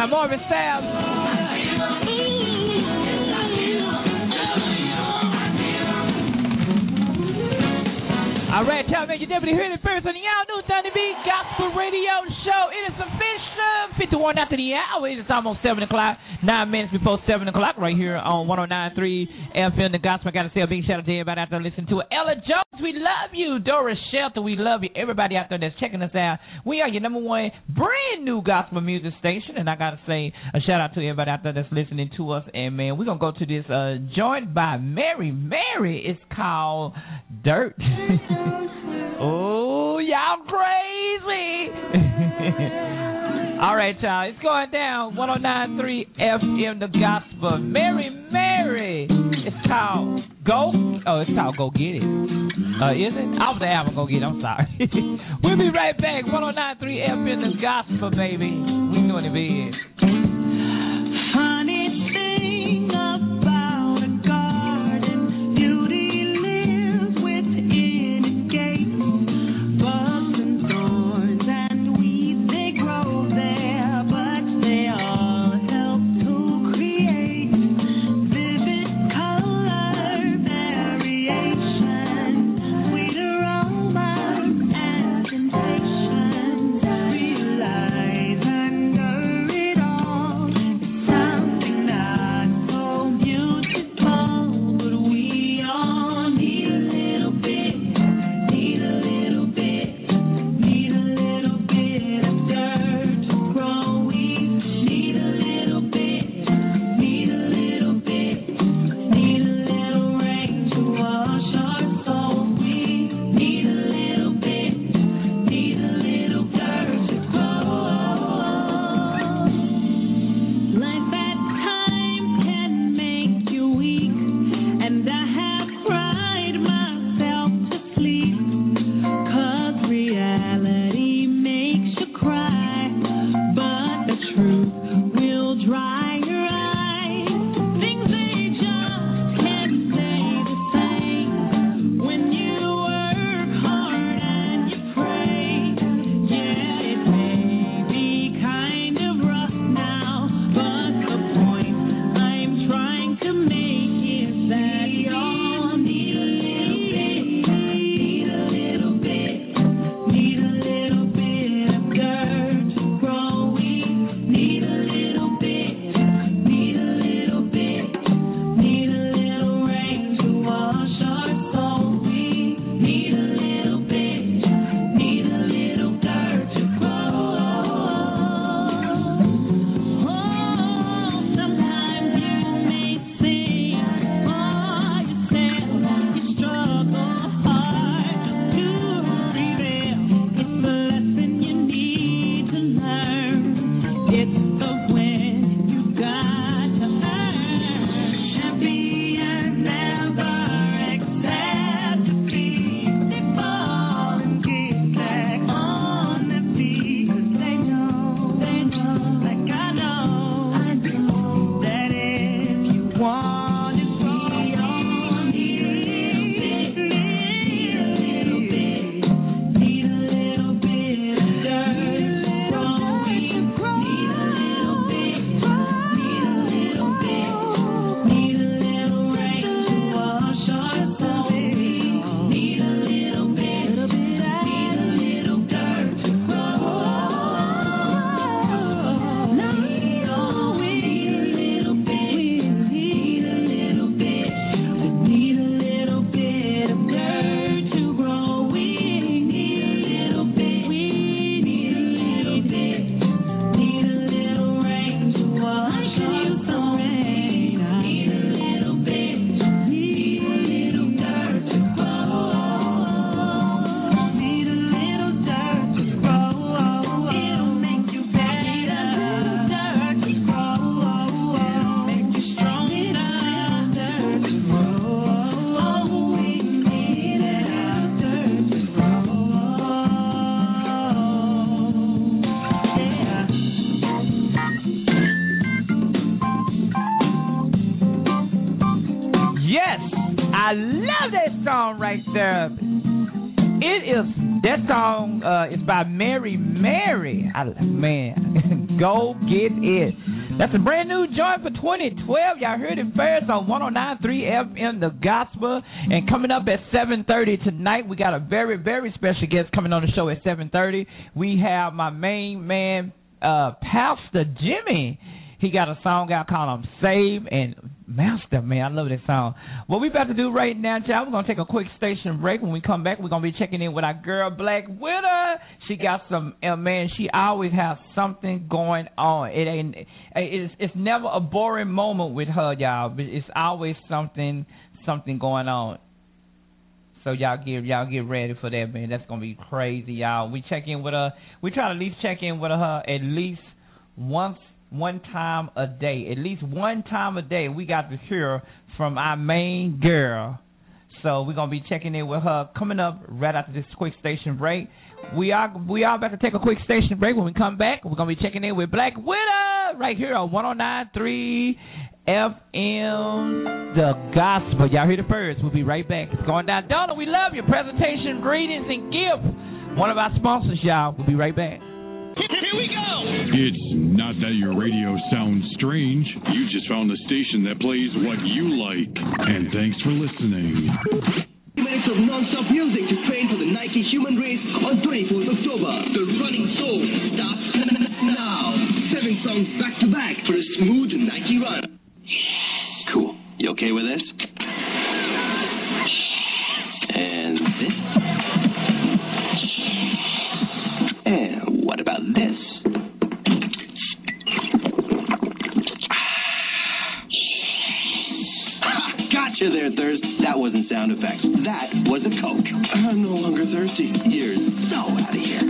time. Marvin Sapp. All right, y'all, man, you definitely heard it first on the Y'all New Thunder Beat Gospel Radio Show. It is official. 51 after the hour. It is almost 7 o'clock. 9 minutes before 7 o'clock right here on 109.3 FM, The Gospel. I got to say a big shout out to everybody out there listening to it. Ella Jones, we love you. Doris Shelton, we love you. Everybody out there that's checking us out. We are your number one brand new gospel music station. And I got to say a shout out to everybody out there that's listening to us. And, man, we're going to go to this joint by Mary. Mary, it's called Dirt. Oh, y'all crazy. All right, y'all. It's going down. 109.3 FM, The Gospel. Mary. It's called Go. Oh, it's called Go Get It. Is it? Off the album, Go Get It. I'm sorry. We'll be right back. 109.3 FM, The Gospel, baby. We doing it big. Funny thing about a garden, beauty lives within its gates. Bugs and thorns and weeds, they grow there, but they all help to create vivid color variation, sweet aromas and sensations. Realize under it all is something not so beautiful, but we all need a little bit, need a little bit, need a little bit of dirt to grow. We need a little bit, need a little bit, need a little rain to wash our soul. We need a little bit, need a little dirt to grow. Life at times can make you weak, and I have cried myself to sleep, 'cause reality makes you cry, but the truth will dry your eyes. Things they just can't stay the same when you work hard and you pray. Yeah, it may be kind of rough now, but the point I'm trying to make is that we all need a little bit, need a little bit, need a little bit of dirt to grow. We need a little bit, need a little bit, need a little rain to wash our soul. We need a little bit, need a little dirt to grow. Oh, sometimes you may sing for yourself, you struggle hard to prevail. It's the lesson you need to learn. It's the win you got to earn. Champions never accept defeat. They fall and get back on their feet, 'cause they know, like I know that if you want it, we all need a little bit, need a little bit, need a little bit of dirt to grow. We need a little bit, need a little bit, need a little rain to wash our soul. We need a little bit, need a little dirt to grow. We all need a little bit, need a little bit, we need a little bit of dirt to grow. We need a little bit, we need a little bit, need a little rain to wash our soul. Need a little bit, need a little dirt to grow. Need a little dirt to grow. It'll make you better. Dirt to grow. It'll make you stronger. Dirt to grow. We need it. Dirt to grow. Yes, I love that song right there. It is, that song is by Mary. Man, go get it. That's a brand new joint for 2012. Y'all heard it first on 109.3 FM, The Gospel. And coming up at 7:30 tonight, we got a very, very special guest coming on the show at 7:30. We have my main man, Pastor Jimmy. He got a song out called I'm Saved, and Master, man, I love that song. What we about to do right now, y'all, we're going to take a quick station break. When we come back, we're going to be checking in with our girl, Black Widow. She got some, man, she always has something going on. It's never a boring moment with her, y'all, but it's always something going on. So y'all get ready for that, man. That's going to be crazy, y'all. We check in with her. We try to at least check in with her at least one time a day. At least one time a day we got to hear from our main girl. So we're going to be checking in with her coming up right after this quick station break. We are about to take a quick station break. When we come back, we're going to be checking in with Black Widow right here on 109.3 FM, The Gospel. Y'all hear the first. We'll be right back. It's going down. Donna, we love your presentation, greetings, and gift. One of our sponsors, y'all. We'll be right back. Here we go! It's not that your radio sounds strange. You just found a station that plays what you like. And thanks for listening. Minutes of non-stop music to train for the Nike Human Race on 24th October. The Running Soul starts now. 7 songs back to back for a smooth Nike run. Cool. You okay with this? And this? And what about this? Gotcha there, Thirst. That wasn't sound effects. That was a Coke. I'm no longer thirsty. You're so out of here.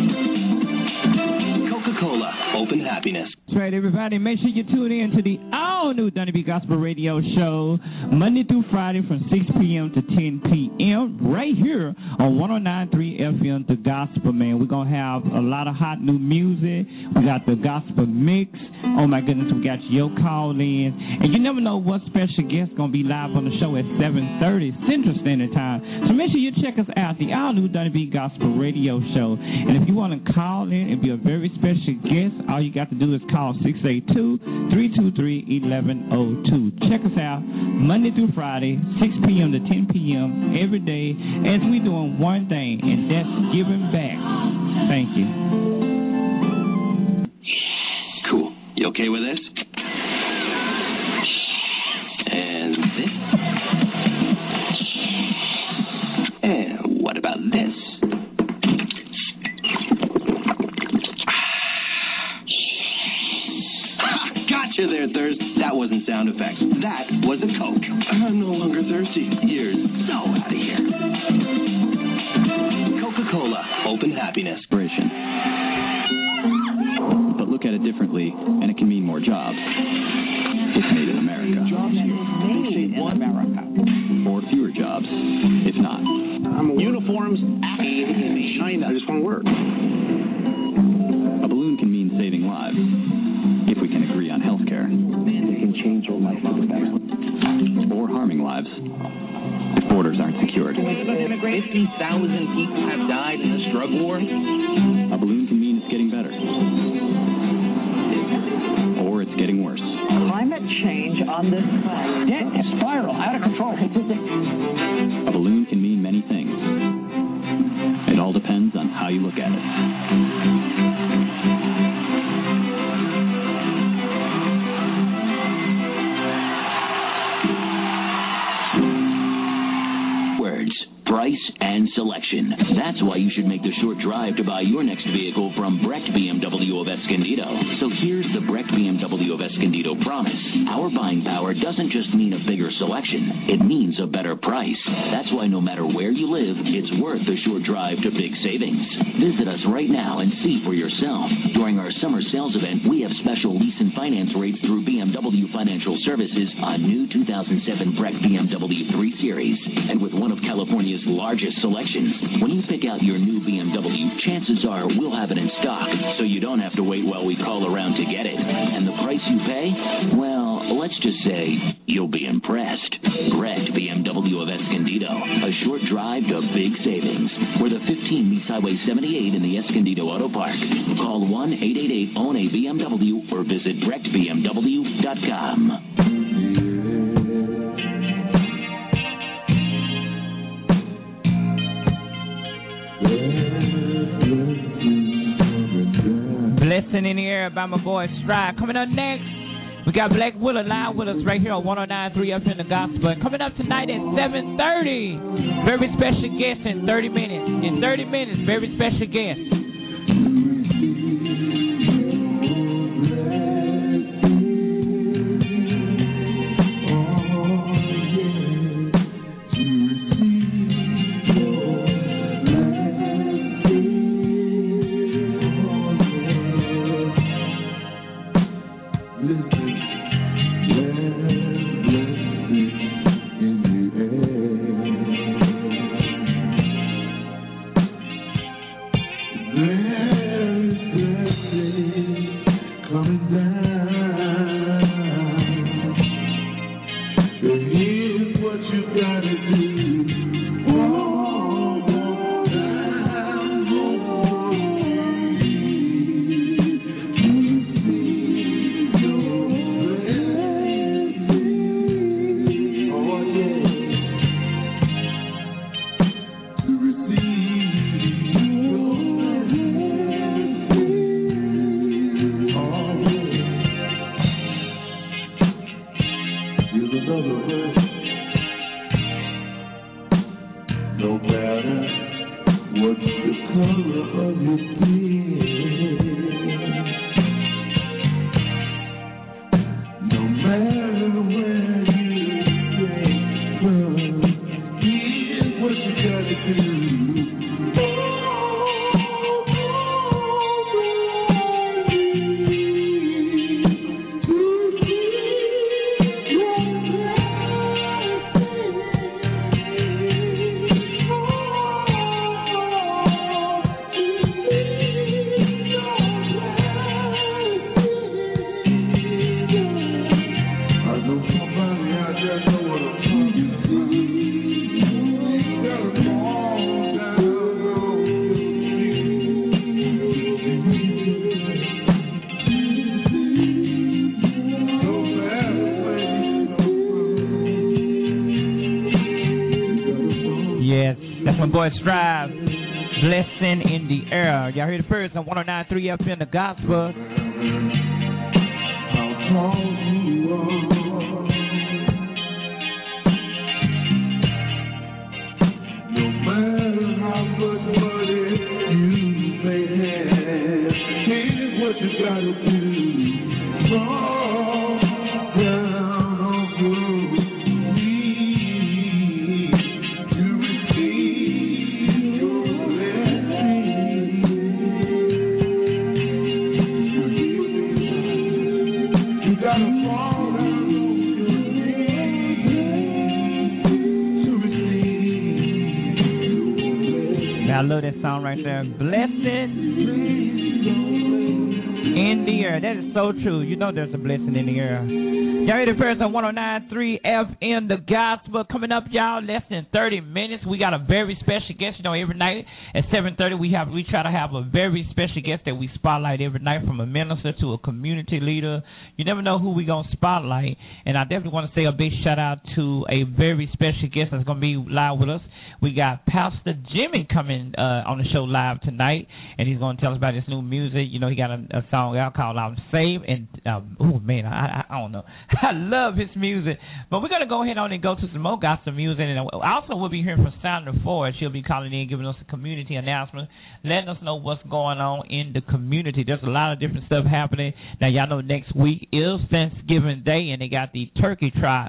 Coca-Cola. Open happiness. That's right, everybody. Make sure you tune in to the all-new Dunny B Gospel Radio Show Monday through Friday from 6 p.m. to 10 p.m. right here on 109.3 FM, The Gospel, man. We're going to have a lot of hot new music. We got the Gospel Mix. Oh, my goodness, we got your call in. And you never know what special guest going to be live on the show at 7:30 Central Standard Time. So make sure you check us out, the all-new Dunny B Gospel Radio Show. And if you want to call in and be a very special guest, all you got to do is call 682-323-1102. Check us out Monday through Friday, 6 p.m. to 10 p.m. every day as we doing one thing, and that's giving back. Thank you. Cool. You okay with this? And this? And what about this? Gotcha there, Thirst. That wasn't sound effects. That was a Coke. I'm no longer thirsty. You're so out of here. Coca-Cola. Open happiness. But look at it differently, and it can mean more jobs. It's made in America. Jobs here. Made in America. Or fewer jobs, if not. Uniforms made in China. I just want to work. A balloon can mean saving lives, if we can agree on health care. It can change your life for the better. Or harming lives, if borders aren't secured. 50,000 people have died in this drug war. A balloon can mean it's getting better. Or it's getting worse. Climate change on this planet is spiral out of control. A balloon can mean many things. It all depends on how you look at it. Price and selection. That's why you should make the short drive to buy your next vehicle from Brecht BMW of Escondido. So here's the Brecht BMW of Escondido promise. Our buying power doesn't just mean a bigger selection. It means a better price. That's why no matter where you live, it's worth the short drive to big savings. Visit us right now and see for yourself. During our summer sales event, we have special lease and finance rates through BMW Financial Services on new 2007 Brecht BMW 3 Series. And with one of California's largest selections, when you pick out your new BMW, chances are we'll have it in stock, so you don't have to wait while we call around to get it. And the price you pay? Well, let's just say you'll be impressed. Brecht BMW of Escondido, a short drive to big savings, where the 15 meets Highway 78 in the Escondido Auto Park. Call 1-888-OWN-A-BMW or visit BrechtBMW.com. Blessing in the air by my boy Stride. Coming up next, we got Black Willa live with us right here on 109.3 up in the Gospel. And coming up tonight at 7:30, very special guest in 30 minutes. In 30 minutes, very special guest. Strive, blessing in the air. Y'all hear the first on 109.3 up in the Gospel. No matter how much money you may have, here's what you gotta do. Fall down on your I love that song right there. Blessing in the air. That is so true. You know there's a blessing in the air. Y'all hear the first on 109.3 FM, the Gospel. Coming up, y'all, less than 30 minutes. We got a very special guest. You know, every night at 7:30 we try to have a very special guest that we spotlight every night, from a minister to a community leader. You never know who we going to spotlight. And I definitely want to say a big shout out to a very special guest that's going to be live with us. We got Pastor Jimmy coming on the show live tonight, and he's going to tell us about his new music. You know, he got a song out called I'm Saved, and oh man, I don't know. I love his music. But we're going to go ahead on and go to some more gospel music, and also we'll be hearing from Sandra Ford. She'll be calling in, giving us a community announcement, letting us know what's going on in the community. There's a lot of different stuff happening. Now, y'all know next week is Thanksgiving Day, and they got the turkey trot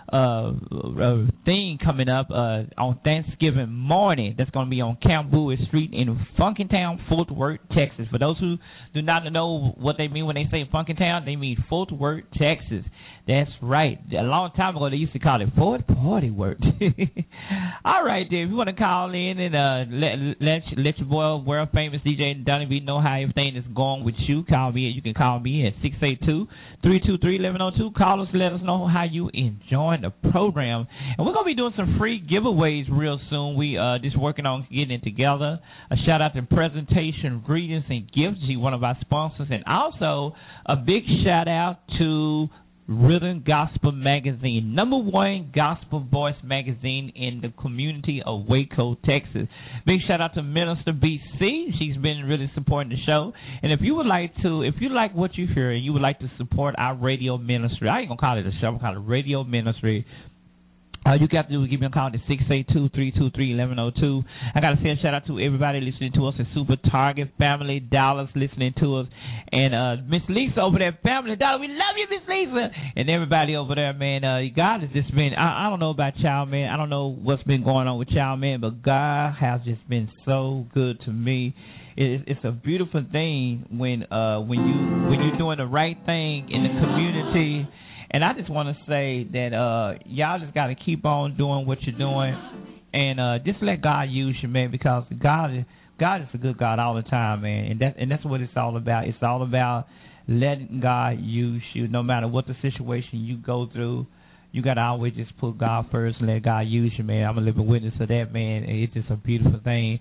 thing coming up on Thanksgiving morning. That's going to be on Camp Bowie Street in Funkytown, Fort Worth, Texas. For those who do not know what they mean when they say Funkytown, they mean Fort Worth, Texas. That's right. A long time ago, they used to call it Ford Party Work. All right, then. If you want to call in and let your boy, world famous DJ Donnie B know how everything is going with you, call me. You can call me at 682-323-1102. Call us, let us know how you enjoying the program. And we're going to be doing some free giveaways real soon. We just working on getting it together. A shout out to Presentation Greetings and Gifts. She's one of our sponsors. And also a big shout out to Rhythm Gospel Magazine, #1 gospel voice magazine in the community of Waco, Texas. Big shout out to Minister BC. She's been really supporting the show. And if you like what you hear and you would like to support our radio ministry, I ain't going to call it a show, I'm going to call it radio ministry. All you got to do is give me a call at 682-323-1102. I got to say a shout-out to everybody listening to us at Super Target, Family, Dallas listening to us, and Miss Lisa over there, Family Dollar. We love you, Miss Lisa, and everybody over there, man. God has just been, I don't know about y'all, man. I don't know what's been going on with y'all, man, but God has just been so good to me. It's a beautiful thing when you're doing the right thing in the community. And I just want to say that y'all just got to keep on doing what you're doing, and just let God use you, man, because God is a good God all the time, man, and that's what it's all about. It's all about letting God use you, no matter what the situation you go through. You got to always just put God first and let God use you, man. I'm a living witness of that, man. It's just a beautiful thing.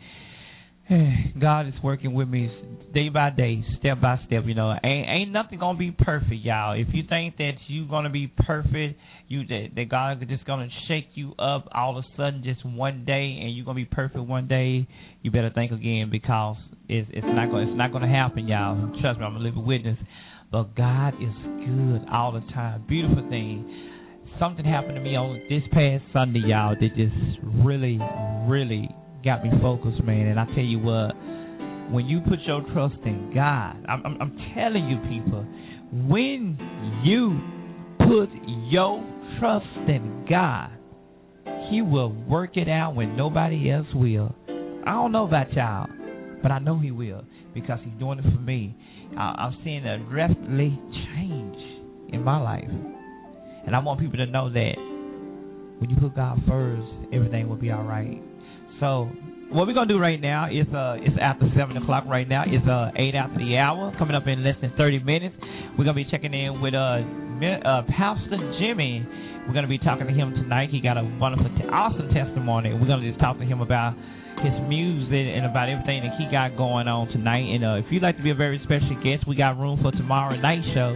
God is working with me day by day, step by step. You know, ain't nothing gonna be perfect, y'all. If you think that you gonna be perfect, that God is just gonna shake you up all of a sudden just one day, and you're gonna be perfect one day, you better think again, because it's not gonna happen, y'all. Trust me, I'm a living witness. But God is good all the time. Beautiful thing. Something happened to me on this past Sunday, y'all, that just really, really got me focused, man. And I tell you what, when you put your trust in God, I'm telling you, people, when you put your trust in God, He will work it out when nobody else will. I don't know about y'all, but I know He will, because He's doing it for me. I'm seeing a rapidly change in my life, and I want people to know that when you put God first, everything will be all right. So what we're going to do right now is it's after 7 o'clock right now. It's 8 after the hour, coming up in less than 30 minutes. We're going to be checking in with Pastor Jimmy. We're going to be talking to him tonight. He got a wonderful, awesome testimony. We're going to just talk to him about his music and about everything that he got going on tonight. And if you'd like to be a very special guest, we got room for tomorrow night show.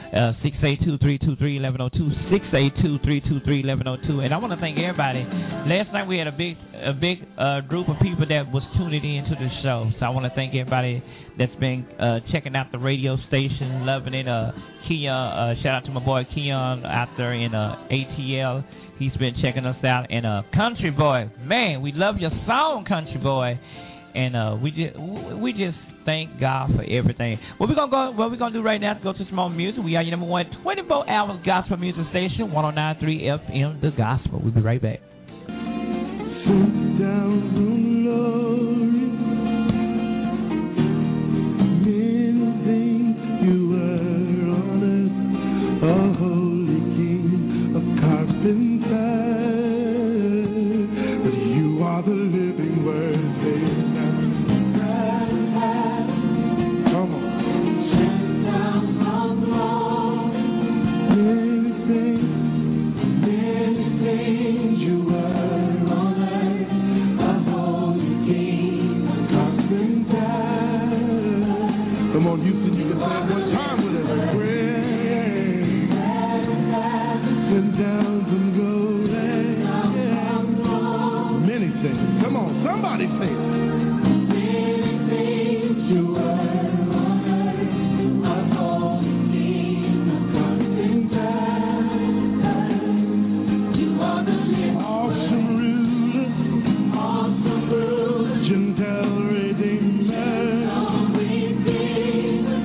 682-323-1102, 682-323-1102. And I want to thank everybody. Last night we had a big group of people that was tuning in to the show. So I want to thank everybody that's been checking out the radio station, loving it. Keon, shout out to my boy Keon out there in ATL. He's been checking us out. And Country Boy, man, we love your song, Country Boy. And we just thank God for everything. What we're gonna do right now is go to some more music. We are your number one 24 hours gospel music station, 109.3 FM, The Gospel. We'll be right back.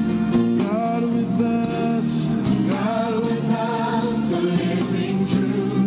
God with us, God with us, the living truth.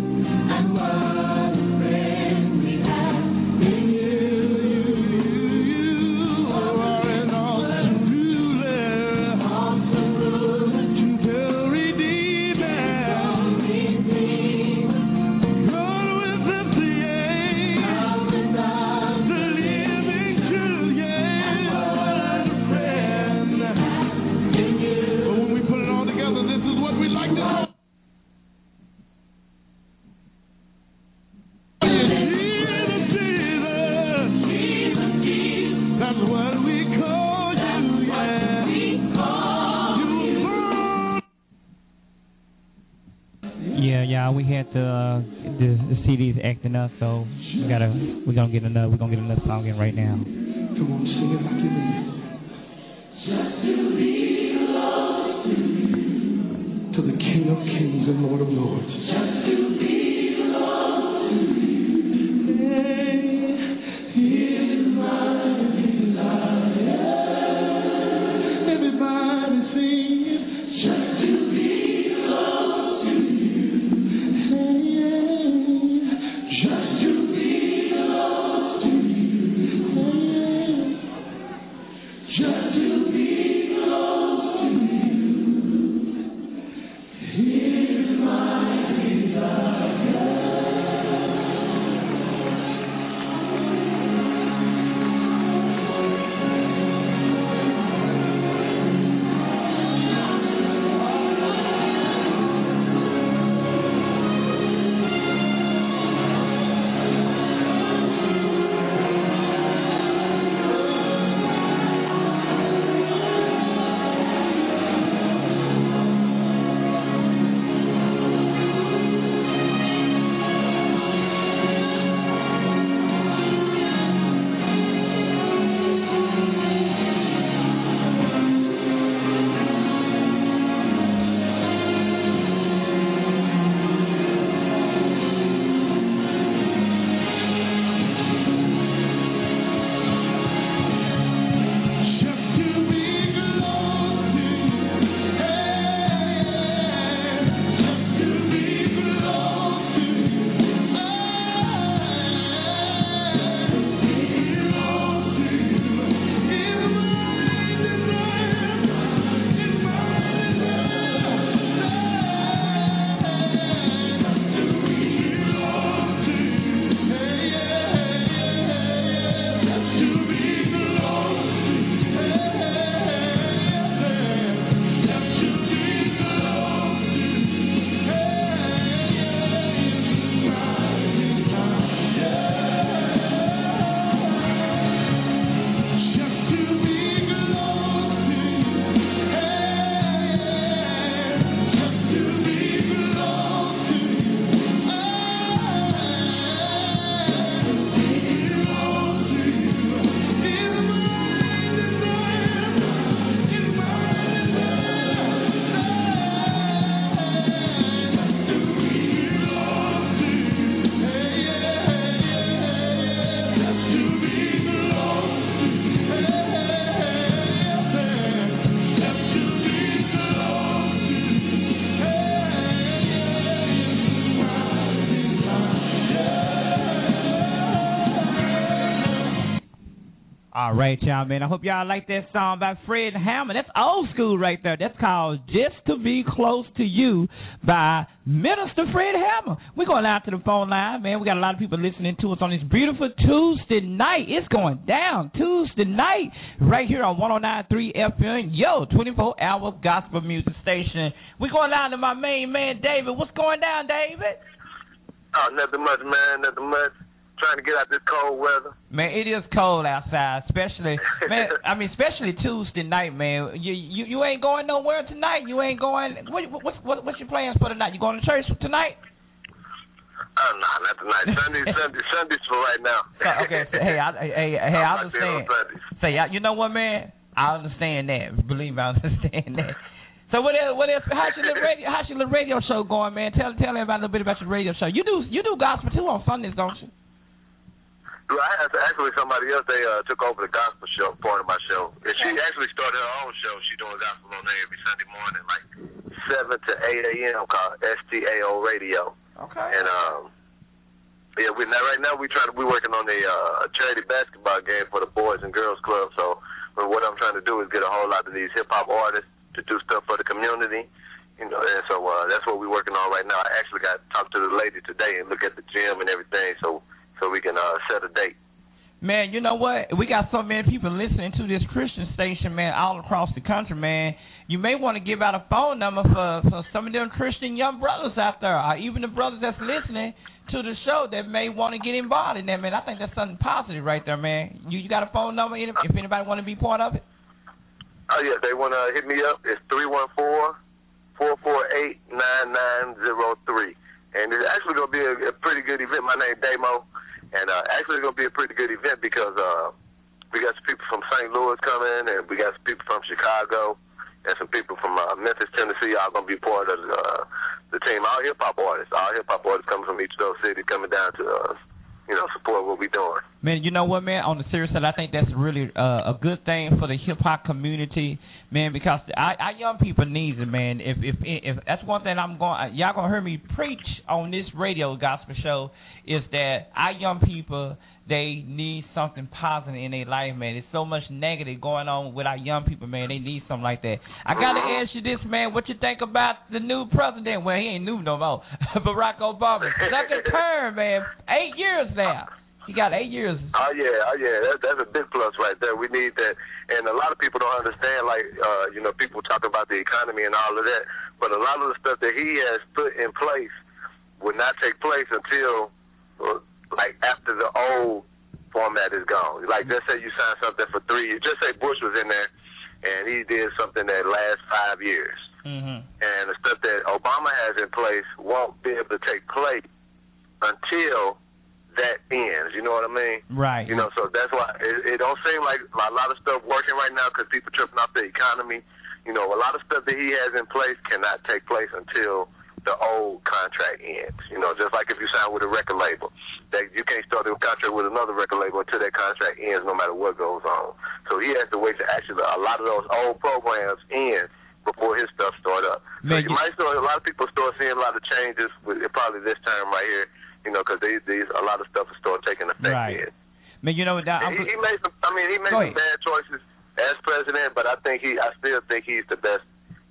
y'all. We had the CDs acting up, so we're gonna get another song in right now. Come on, sing it like you mean it. Just to belong to the King of Kings and Lord of Lords. Just to belong to you. Here's my desire. Everybody sing it. Just to belong to you. Just to belong to you. Just to belong to you. Here's my desire. All right, y'all, man. I hope y'all like that song by Fred Hammond. That's old school right there. That's called Just to Be Close to You by Minister Fred Hammond. We're going out to the phone line, man. We got a lot of people listening to us on this beautiful Tuesday night. It's going down Tuesday night right here on 109.3 FM, yo, 24-hour gospel music station. We're going out to my main man, David. What's going down, David? Oh, nothing much, man. Nothing much. Trying to get out this cold weather. Man, it is cold outside, especially especially Tuesday night, man. You ain't going nowhere tonight. You ain't going. What's your plans for tonight? You going to church tonight? Oh, no, not tonight. Sunday's for right now. Okay, so, I understand. Say, you know what, man? I understand that. Believe I understand that. So what else? How's your little radio show going, man? Tell everybody a little bit about your radio show. You do gospel too on Sundays, don't you? Right, actually somebody else, they took over the gospel show, part of my show. And she actually started her own show. She doing gospel on there every Sunday morning, like 7 to 8 a.m. called STAO Radio. Okay. And right now we're working on a charity basketball game for the Boys and Girls Club. So what I'm trying to do is get a whole lot of these hip hop artists to do stuff for the community. You know, and so that's what we're working on right now. I actually got to talk to the lady today and look at the gym and everything, so we can set a date. Man, you know what? We got so many people listening to this Christian station, man, all across the country, man. You may want to give out a phone number for some of them Christian young brothers out there, or even the brothers that's listening to the show that may want to get involved in that, man. I think that's something positive right there, man. You got a phone number if anybody want to be part of it? Oh, yeah, they want to hit me up. It's 314-448-9903. And it's actually going to be a pretty good event. My name's Damo, and actually it's going to be a pretty good event because we got some people from St. Louis coming, and we got some people from Chicago, and some people from Memphis, Tennessee. All going to be part of the team. All hip-hop artists coming from each of those cities coming down to support what we're doing. Man, you know what, man? On the serious side, I think that's really a good thing for the hip hop community, man. Because our young people need it, man. If that's one thing y'all gonna hear me preach on this radio gospel show is that our young people, they need something positive in their life, man. There's so much negative going on with our young people, man. They need something like that. I got to ask you this, man. What you think about the new president? Well, he ain't new no more. Barack Obama. Second term, man. 8 years now. He got 8 years. Oh, yeah. That's a big plus right there. We need that. And a lot of people don't understand, people talk about the economy and all of that. But a lot of the stuff that he has put in place will not take place until after the old format is gone. Like, let's say you sign something for 3 years. Just say Bush was in there, and he did something that lasts 5 years. Mm-hmm. And the stuff that Obama has in place won't be able to take place until that ends. You know what I mean? Right. So that's why it don't seem like a lot of stuff working right now because people tripping off the economy. A lot of stuff that he has in place cannot take place until the old contract ends. Just like if you sign with a record label, that you can't start a contract with another record label until that contract ends, no matter what goes on. So he has to wait to actually a lot of those old programs end before his stuff start up. So a lot of people start seeing a lot of changes with probably this time right here, because a lot of stuff will start taking effect. Right. Man, he made some. He made some bad choices as president, but I still think he's the best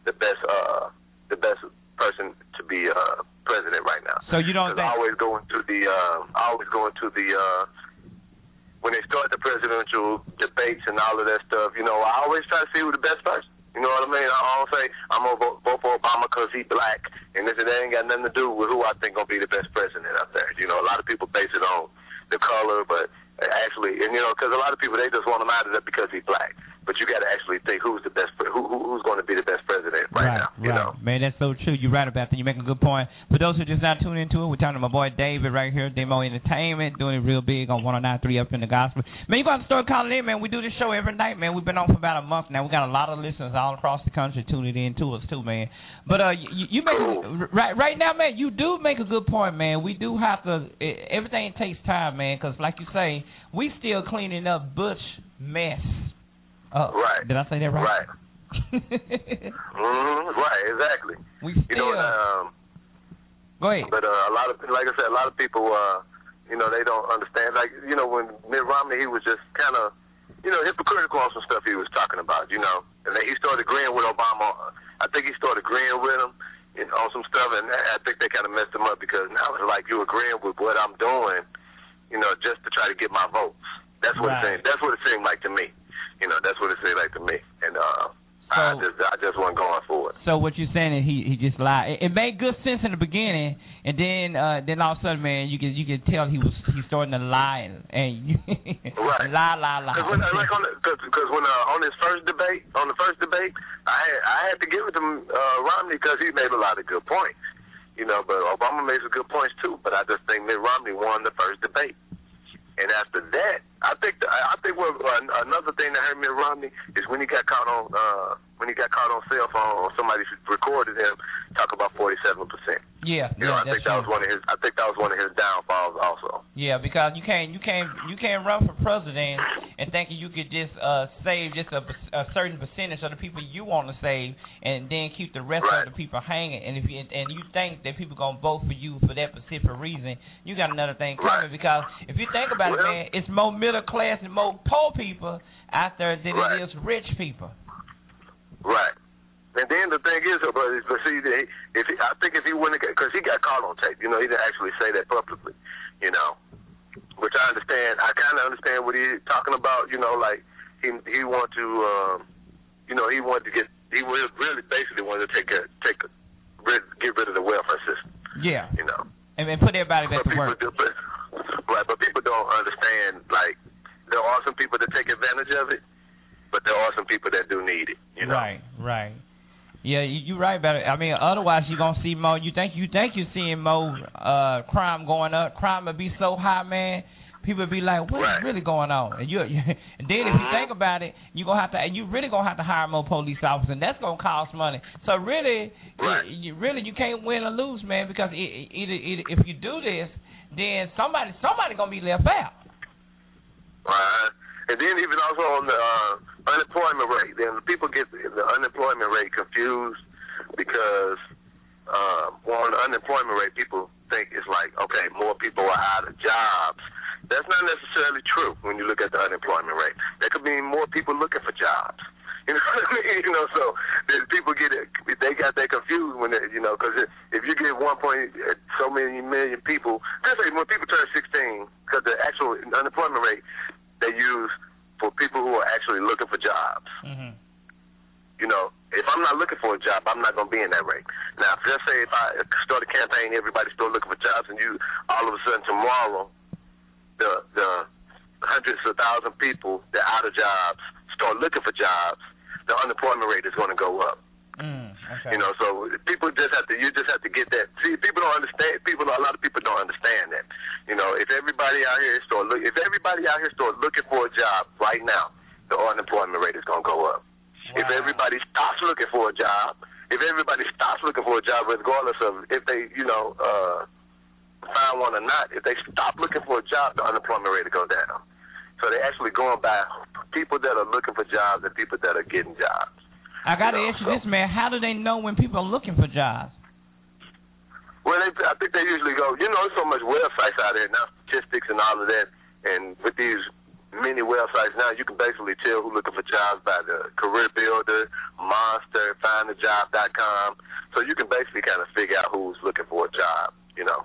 person to be president right now. So you don't think? I always go into the when they start the presidential debates and all of that stuff. I always try to see who the best person. You know what I mean? I don't say I'm gonna vote for Obama because he's black, and this and that ain't got nothing to do with who I think gonna be the best president out there. A lot of people base it on the color, but actually, because a lot of people they just want him out of there because he's black. But you got to actually think who's the best, who's going to be the best president right now. Right. Man, that's so true. You're right about that. You make a good point. For those who just not tuning into it, we're talking to my boy David right here, Demo Entertainment, doing it real big on 109.3 up in the gospel. Man, you got to start calling in, man. We do this show every night, man. We've been on for about a month now. We got a lot of listeners all across the country tuning in to us too, man. But you make right now, man. You do make a good point, man. We do have to. Everything takes time, man. Because like you say, we still cleaning up Bush mess. Right. Did I say that right? Right. Right, exactly. We still. Go ahead. But a lot of people, they don't understand. Like, when Mitt Romney, he was just kind of, hypocritical on some stuff he was talking about, and then he started agreeing with Obama. I think he started agreeing with him on some stuff, and I think they kind of messed him up because now it's like you agreeing with what I'm doing, just to try to get my votes. That's what it seemed. That's what it seemed like to me. That's what it seemed like to me, and I just wasn't going for it. So what you're saying is he just lied. It made good sense in the beginning, and then all of a sudden, man, you can tell he's starting to lie and lie. Because when on the first debate, I had to give it to Romney because he made a lot of good points. But Obama made some good points too. But I just think Mitt Romney won the first debate. And after that, I think another thing that hurt Mitt Romney is when he got caught on cell phone or somebody recorded him talk about 47%. Yeah, I think that was one of his downfalls also. Yeah, because you can't run for president and thinking you could just save just a certain percentage of the people you want to save and then keep the rest of the people hanging. And if you think that people gonna vote for you for that specific reason, you got another thing coming. Because if you think about it, man, it's more middle class and more poor people out there than it is rich people. Right. And then the thing is, but see, I think if he wouldn't, because he got caught on tape, he didn't actually say that publicly, which I understand. I kind of understand what he's talking about, like he wanted to, he really basically wanted to get rid of the welfare system. Yeah. And then put everybody back to work. Right, but people don't understand, like, there are some people that take advantage of it, but there are some people that do need it, Right. Yeah, you're right about it. I mean, otherwise you're gonna see more. You think you're seeing more crime going up. Crime will be so high, man. People be like, "What is really going on?" And and then if you think about it, you really gonna have to hire more police officers, and that's gonna cost money. So really, you can't win or lose, man, because either if you do this, then somebody gonna be left out. Right. And then even also on the unemployment rate, then people get the unemployment rate confused because on the unemployment rate, people think it's like, okay, more people are out of jobs. That's not necessarily true when you look at the unemployment rate. There could be more people looking for jobs. You know what I mean? So people they got that confused when because if you get so many million people, let's say when people turn 16, because the actual unemployment rate they use for people who are actually looking for jobs. Mm-hmm. If I'm not looking for a job, I'm not going to be in that rate. Now, let's say if I start a campaign, everybody's still looking for jobs, and you all of a sudden tomorrow, the hundreds of thousands of people that are out of jobs start looking for jobs, the unemployment rate is going to go up. Okay. So people you just have to get that. See, people don't understand. A lot of people don't understand that. If everybody out here start looking for a job right now, the unemployment rate is going to go up. Wow. If everybody stops looking for a job, regardless of if they, find one or not, if they stop looking for a job, the unemployment rate will go down. So they're actually going by people that are looking for jobs and people that are getting jobs. I got to ask you this, man. How do they know when people are looking for jobs? Well, I think they usually go, there's so much websites out there now, statistics and all of that. And with these many websites now, you can basically tell who's looking for jobs by the Career Builder, Monster, FindAJob.com. So you can basically kind of figure out who's looking for a job,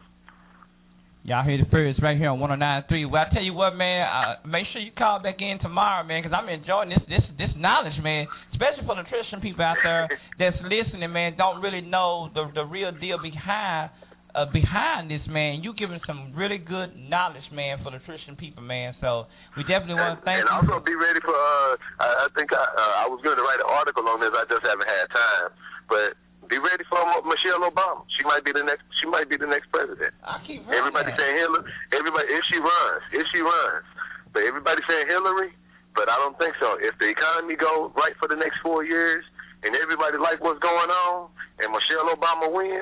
Y'all hear the first right here on 109.3. Well, I tell you what, man, make sure you call back in tomorrow, man, because I'm enjoying this knowledge, man, especially for the nutrition people out there that's listening, man, don't really know the real deal behind this, man. You giving some really good knowledge, man, for the nutrition people, man. So we definitely want to thank you. And also be ready for, I think I was going to write an article on this. I just haven't had time. But be ready for Michelle Obama. She might be the next president. I keep everybody saying Hillary. Everybody if she runs. But everybody saying Hillary. But I don't think so. If the economy go right for the next 4 years, and everybody like what's going on, and Michelle Obama run,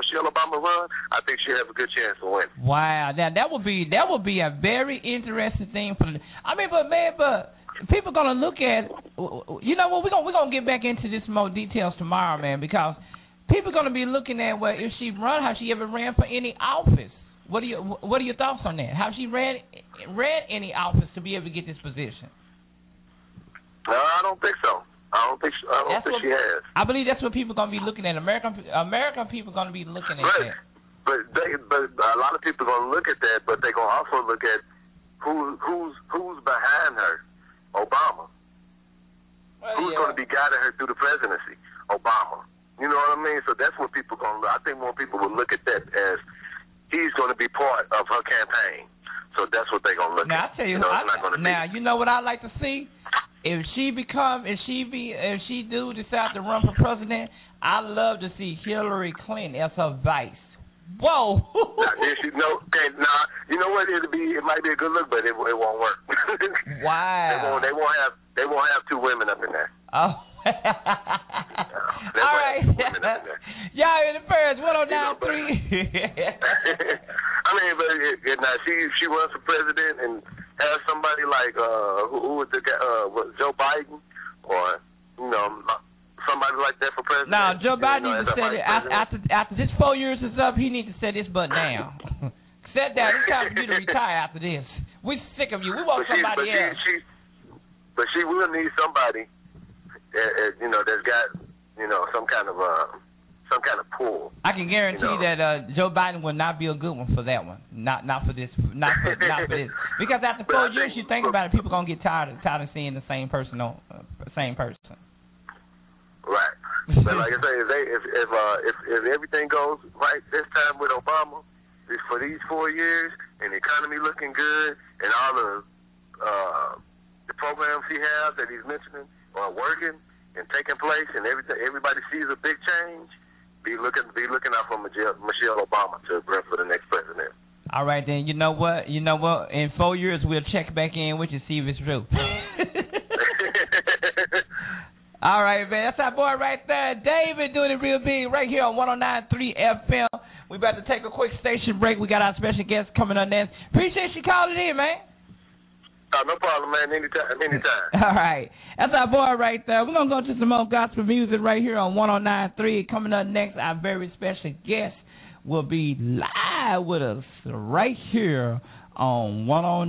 I think she'll have a good chance to win. Wow, now that would be a very interesting thing for the. But people gonna look at. We're gonna get back into this more details tomorrow, man, because people gonna be looking at if she run, how she ever ran for any office. What are your thoughts on that? How she ran any office to be able to get this position? No, I don't think so. I don't think she has. I believe that's what people are going to be looking at. American people are going to be looking at that. But a lot of people are going to look at that, but they're going to also look at who's behind her, Obama. Who's going to be guiding her through the presidency, Obama. You know what I mean? So that's what people are going to look. I think more people will look at that as he's going to be part of her campaign. So that's what they're going to look at. Now I tell you, you know what I like to see. If she do decide to run for president, I love to see Hillary Clinton as her vice. Whoa! You know what? It might be a good look, but it won't work. Wow! They won't have two women up in there. Oh. All right. Y'all in the first 109.3. But now she runs for president and has somebody like who was the guy? Was Joe Biden or somebody like that for president? No, Joe Biden needs to set it after this 4 years is up. He needs to set this butt down. Set down. It's time for you to retire after this. We're sick of you. We want somebody else. But she will need somebody. That's got some kind of pull. I can guarantee that Joe Biden will not be a good one for that one. Not for this. Not for this. Because after 4 years, you think about it, people gonna get tired of seeing the same person. Right. But like I say, if everything goes right this time with Obama, for these 4 years, and the economy looking good, and all the programs he has that he's mentioning are working, and taking place, and everybody sees a big change, be looking out for Michelle Obama to run for the next president. All right, then. You know what? In 4 years, we'll check back in with you, see if it's true. All right, man. That's our boy right there, David, doing it real big right here on 109.3 FM. We about to take a quick station break. We got our special guest coming on next. Appreciate you calling in, man. No problem, man. Anytime. All right. That's our boy right there. We're going to go to some more gospel music right here on 109.3. Coming up next, our very special guest will be live with us right here on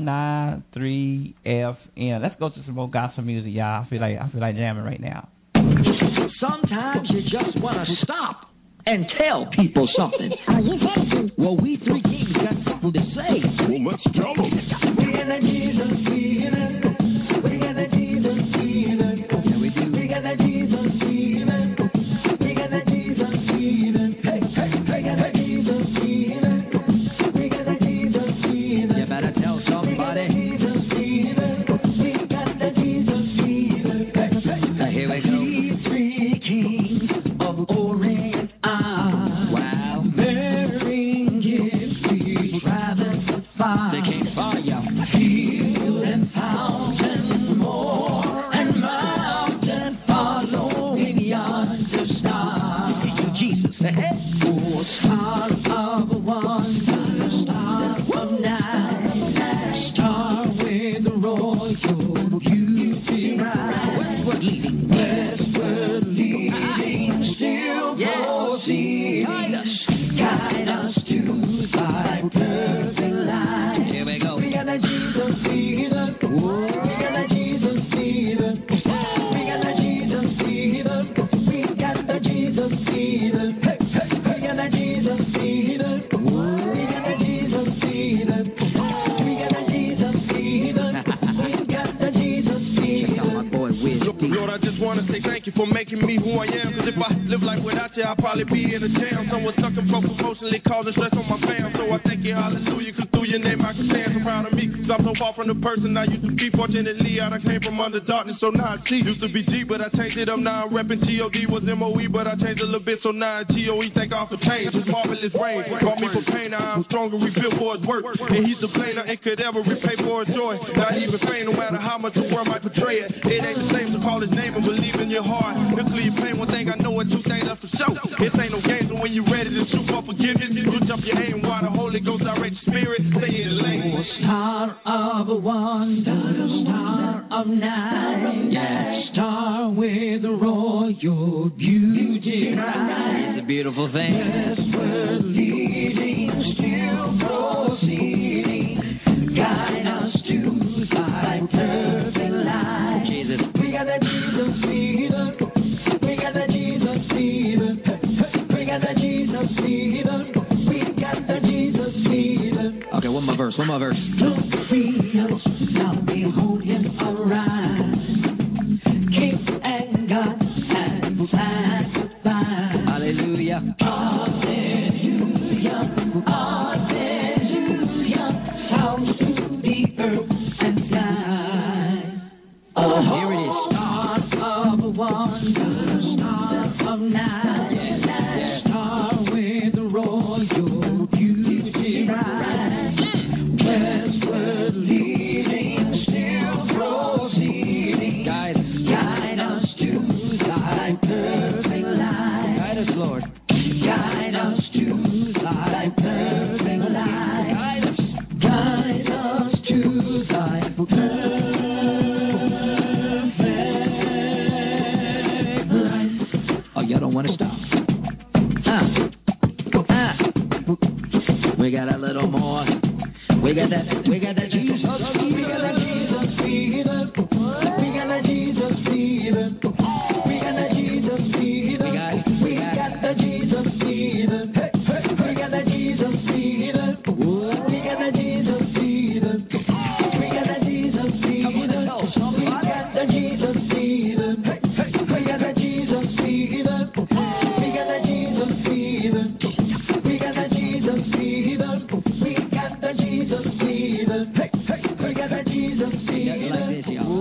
109.3 FM. Let's go to some more gospel music, y'all. I feel like jamming right now. Sometimes you just want to stop and tell people something. Well, we three kings got something to say. Well, let's tell them. We got the Jesus feeling. We got the Jesus feeling. Yeah, we do. We got the Jesus feeling. We got the Jesus feeling. Hey, hey, we got the Jesus feeling. We got the Jesus feeling. You better tell somebody. We got the Jesus feeling. We got the Jesus feeling. Hey, hey, here we go. We three kings of Orient are. Wow. Bearing gifts, we travel far. They came far, y'all. Field and fountain, moor and mountain, following yonder star. Jesus. Oh, star of wonder, star of night, star with royal beauty bright. Westward leading. Westward leading, still proceeding. Guide us to thy perfect light. Here we go. We got the Jesus feeder. We got the Jesus feeder. We got the Jesus feeder. We got the Jesus feeder. Hey, hey. We got the Jesus feeder. We got the Jesus feeder. We got the Jesus feeder. We got the Jesus Check out my feeder. boy Wiz. Lord, I just want to say thank you for making me who I am. Because if I live life without you, I'd probably be in a jam. Someone stuck and broke emotionally, causing stress on my fam. So I thank you, hallelujah, because through your name I can stand. So proud of me, because I'm so far from the person I used to be. Fortunately, I done came from under darkness, so now I see. Used to be G, but I changed it up. Now I'm repping G.O.D. was M.O.E., but I changed a little bit, so now it's G.O.E. Thank God for change. His marvelous rain brought me from pain. Now I'm stronger, rebuilt for his work. And he's the blame, nothing could ever repay for his joy. Not even fame, no matter how much the world might portray it. It ain't the same to call his name and believe in your heart. He'll clear your pain, one thing I know and two things that's for sure. It ain't no games, and when you're ready to shoot for forgiveness, you jump your aim while the Holy Ghost direct your spirit. Say it in language. Star of wonder, star of night, star with royal beauty bright. It's a beautiful thing. Westward leading, still proceeding, guide us to thy perfect light. Jesus. We got the Jesus feeder. We got the Jesus feeder. We got the Jesus feeder. We got the Jesus feeder. Okay, one more verse. Look, wheels, now behold him arise. Kings and gods and sanctified. Hallelujah. Hallelujah. Hallelujah. Sounds to the earth and sky. Here it is. Star of wonder, star of night, star with royal beauty bright. Westward leading, still proceeding. Guide us to thy perfect light. Guide us, Lord. Guide us to thy perfect light. Guide us to thy perfect light. Oh, y'all don't want to stop. We got a little more. We got that Jesus. We got the Jesus feeder. We got the Jesus feeder. We got the Jesus feeder. We got the Jesus feeder. We got the Jesus feeder. We got the Jesus feeder. We got the Jesus feeder. We got the Jesus feeder. We got the Jesus feeder. We got the Jesus feeder. We got the Jesus feeder. We got the Jesus feeder. We got the Jesus feeder.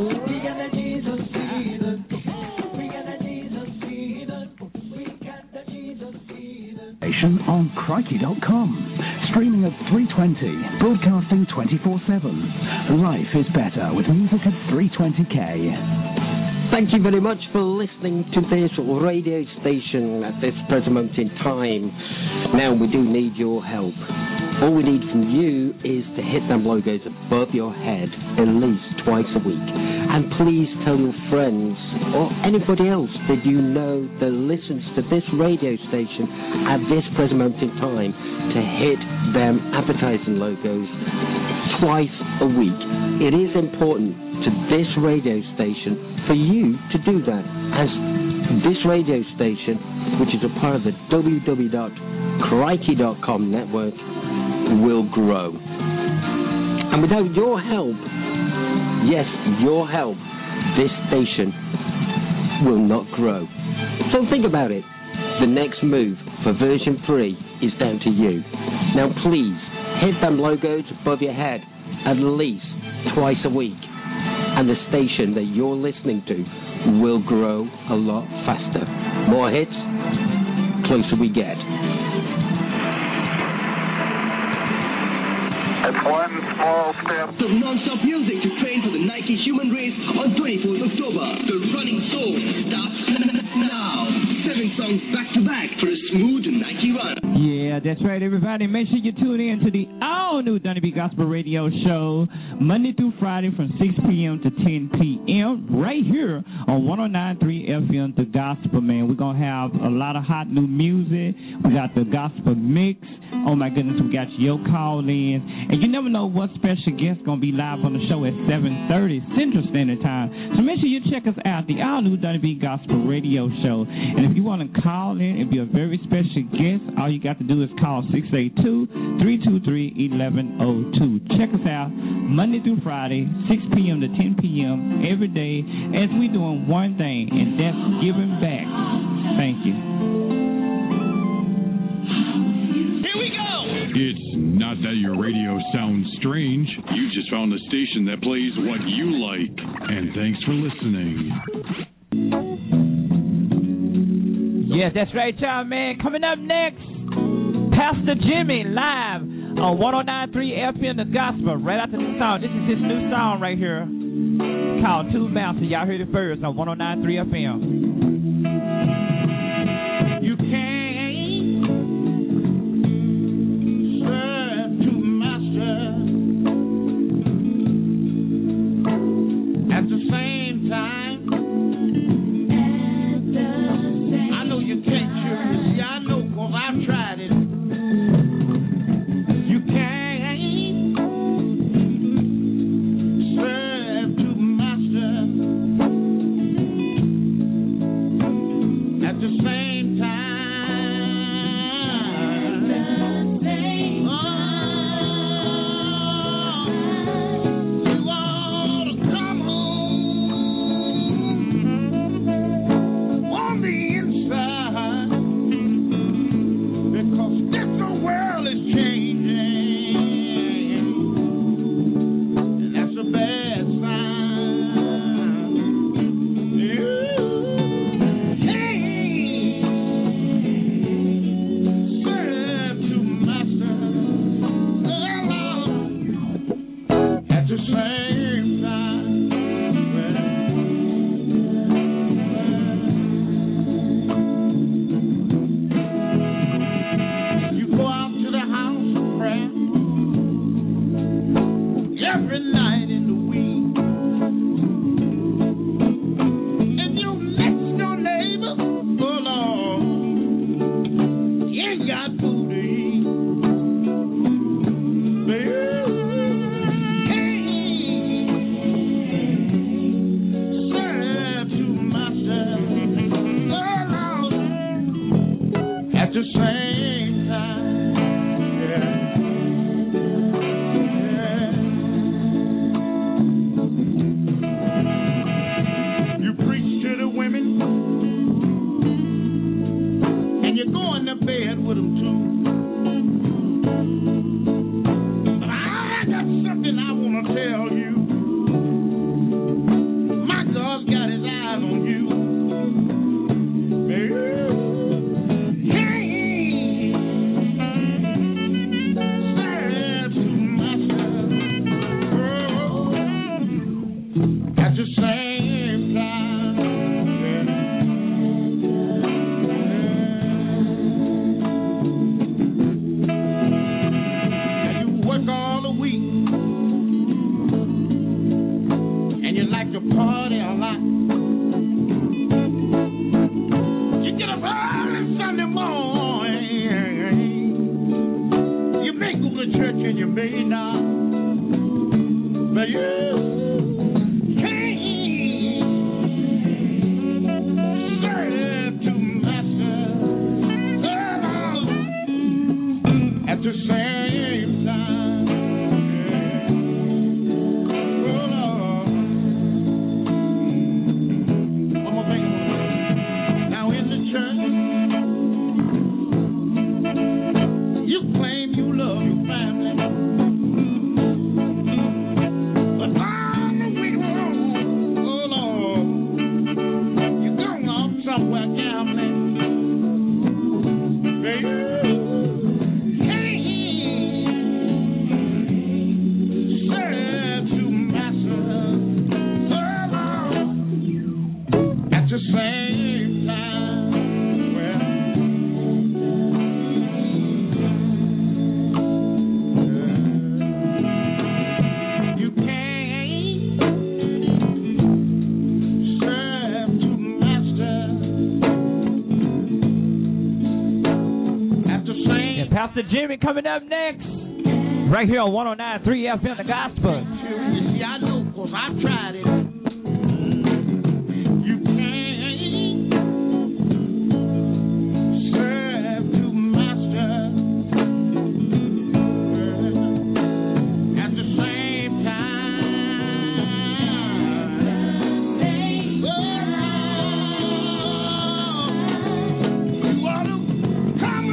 Crikey.com. Streaming at 320, broadcasting 24/7. Life is better with music at 320k. Thank you very much for listening to this radio station at this present moment in time. Now we do need your help. All we need from you is to hit them logos above your head at least twice a week. And please tell your friends or anybody else that you know that listens to this radio station at this present moment in time to hit them advertising logos twice a week. It is important to this radio station for you to do that, as this radio station, which is a part of the www.crikey.com network, will grow. And without your help, yes, your help, this station will not grow. So think about it. The next move for version 3 is down to you. Now please, hit them logos above your head at least twice a week, and the station that you're listening to will grow a lot faster. More hits, closer we get. That's one small step. Some non-stop music to train for the Nike Human Race on 24th October. The Running Soul starts now. 7 songs back to back for a smooth Nike run. Yeah, that's right, everybody. Make sure you tune in to the all-new Dunny B Gospel Radio Show, Monday through Friday from 6 p.m. to 10 p.m. right here on 109.3 FM, The Gospel, man. We're going to have a lot of hot new music. We got the Gospel Mix. Oh, my goodness, we got your call in. And you never know what special guest going to be live on the show at 7:30 Central Standard Time. So make sure you check us out, the all-new Dunny B Gospel Radio Show. And if you want to call in and be a very special guest, all you got to do is call 682-323-1102. Check us out Monday through Friday, 6 p.m. to 10 p.m. every day as we doing one thing, and that's giving back. Thank you. It's not that your radio sounds strange. You just found a station that plays what you like. And thanks for listening. Yes, that's right, y'all, man. Coming up next, Pastor Jimmy live on 109.3 FM, The Gospel, right after the song. This is his new song right here called Two Mountains. Y'all heard it first on 109.3 FM. You can't at the same time. I know you can't choose. Yeah, I know, 'cause I've tried it. You can't serve two masters. go to church and you may not, but you can't serve two masters at the same time. Oh Lord. One more thing. Now in the church, you claim you love your family, but on the week road, oh Lord, you going off somewhere gambling, baby. Can't serve two masters, oh Lord, at the same time. Well, you can't serve two masters at the same. And Pastor Jimmy coming up next, right here on 109.3 FM, The Gospel. You see, I know, 'cause I've tried it. You can't serve two masters at the same time. You ought to come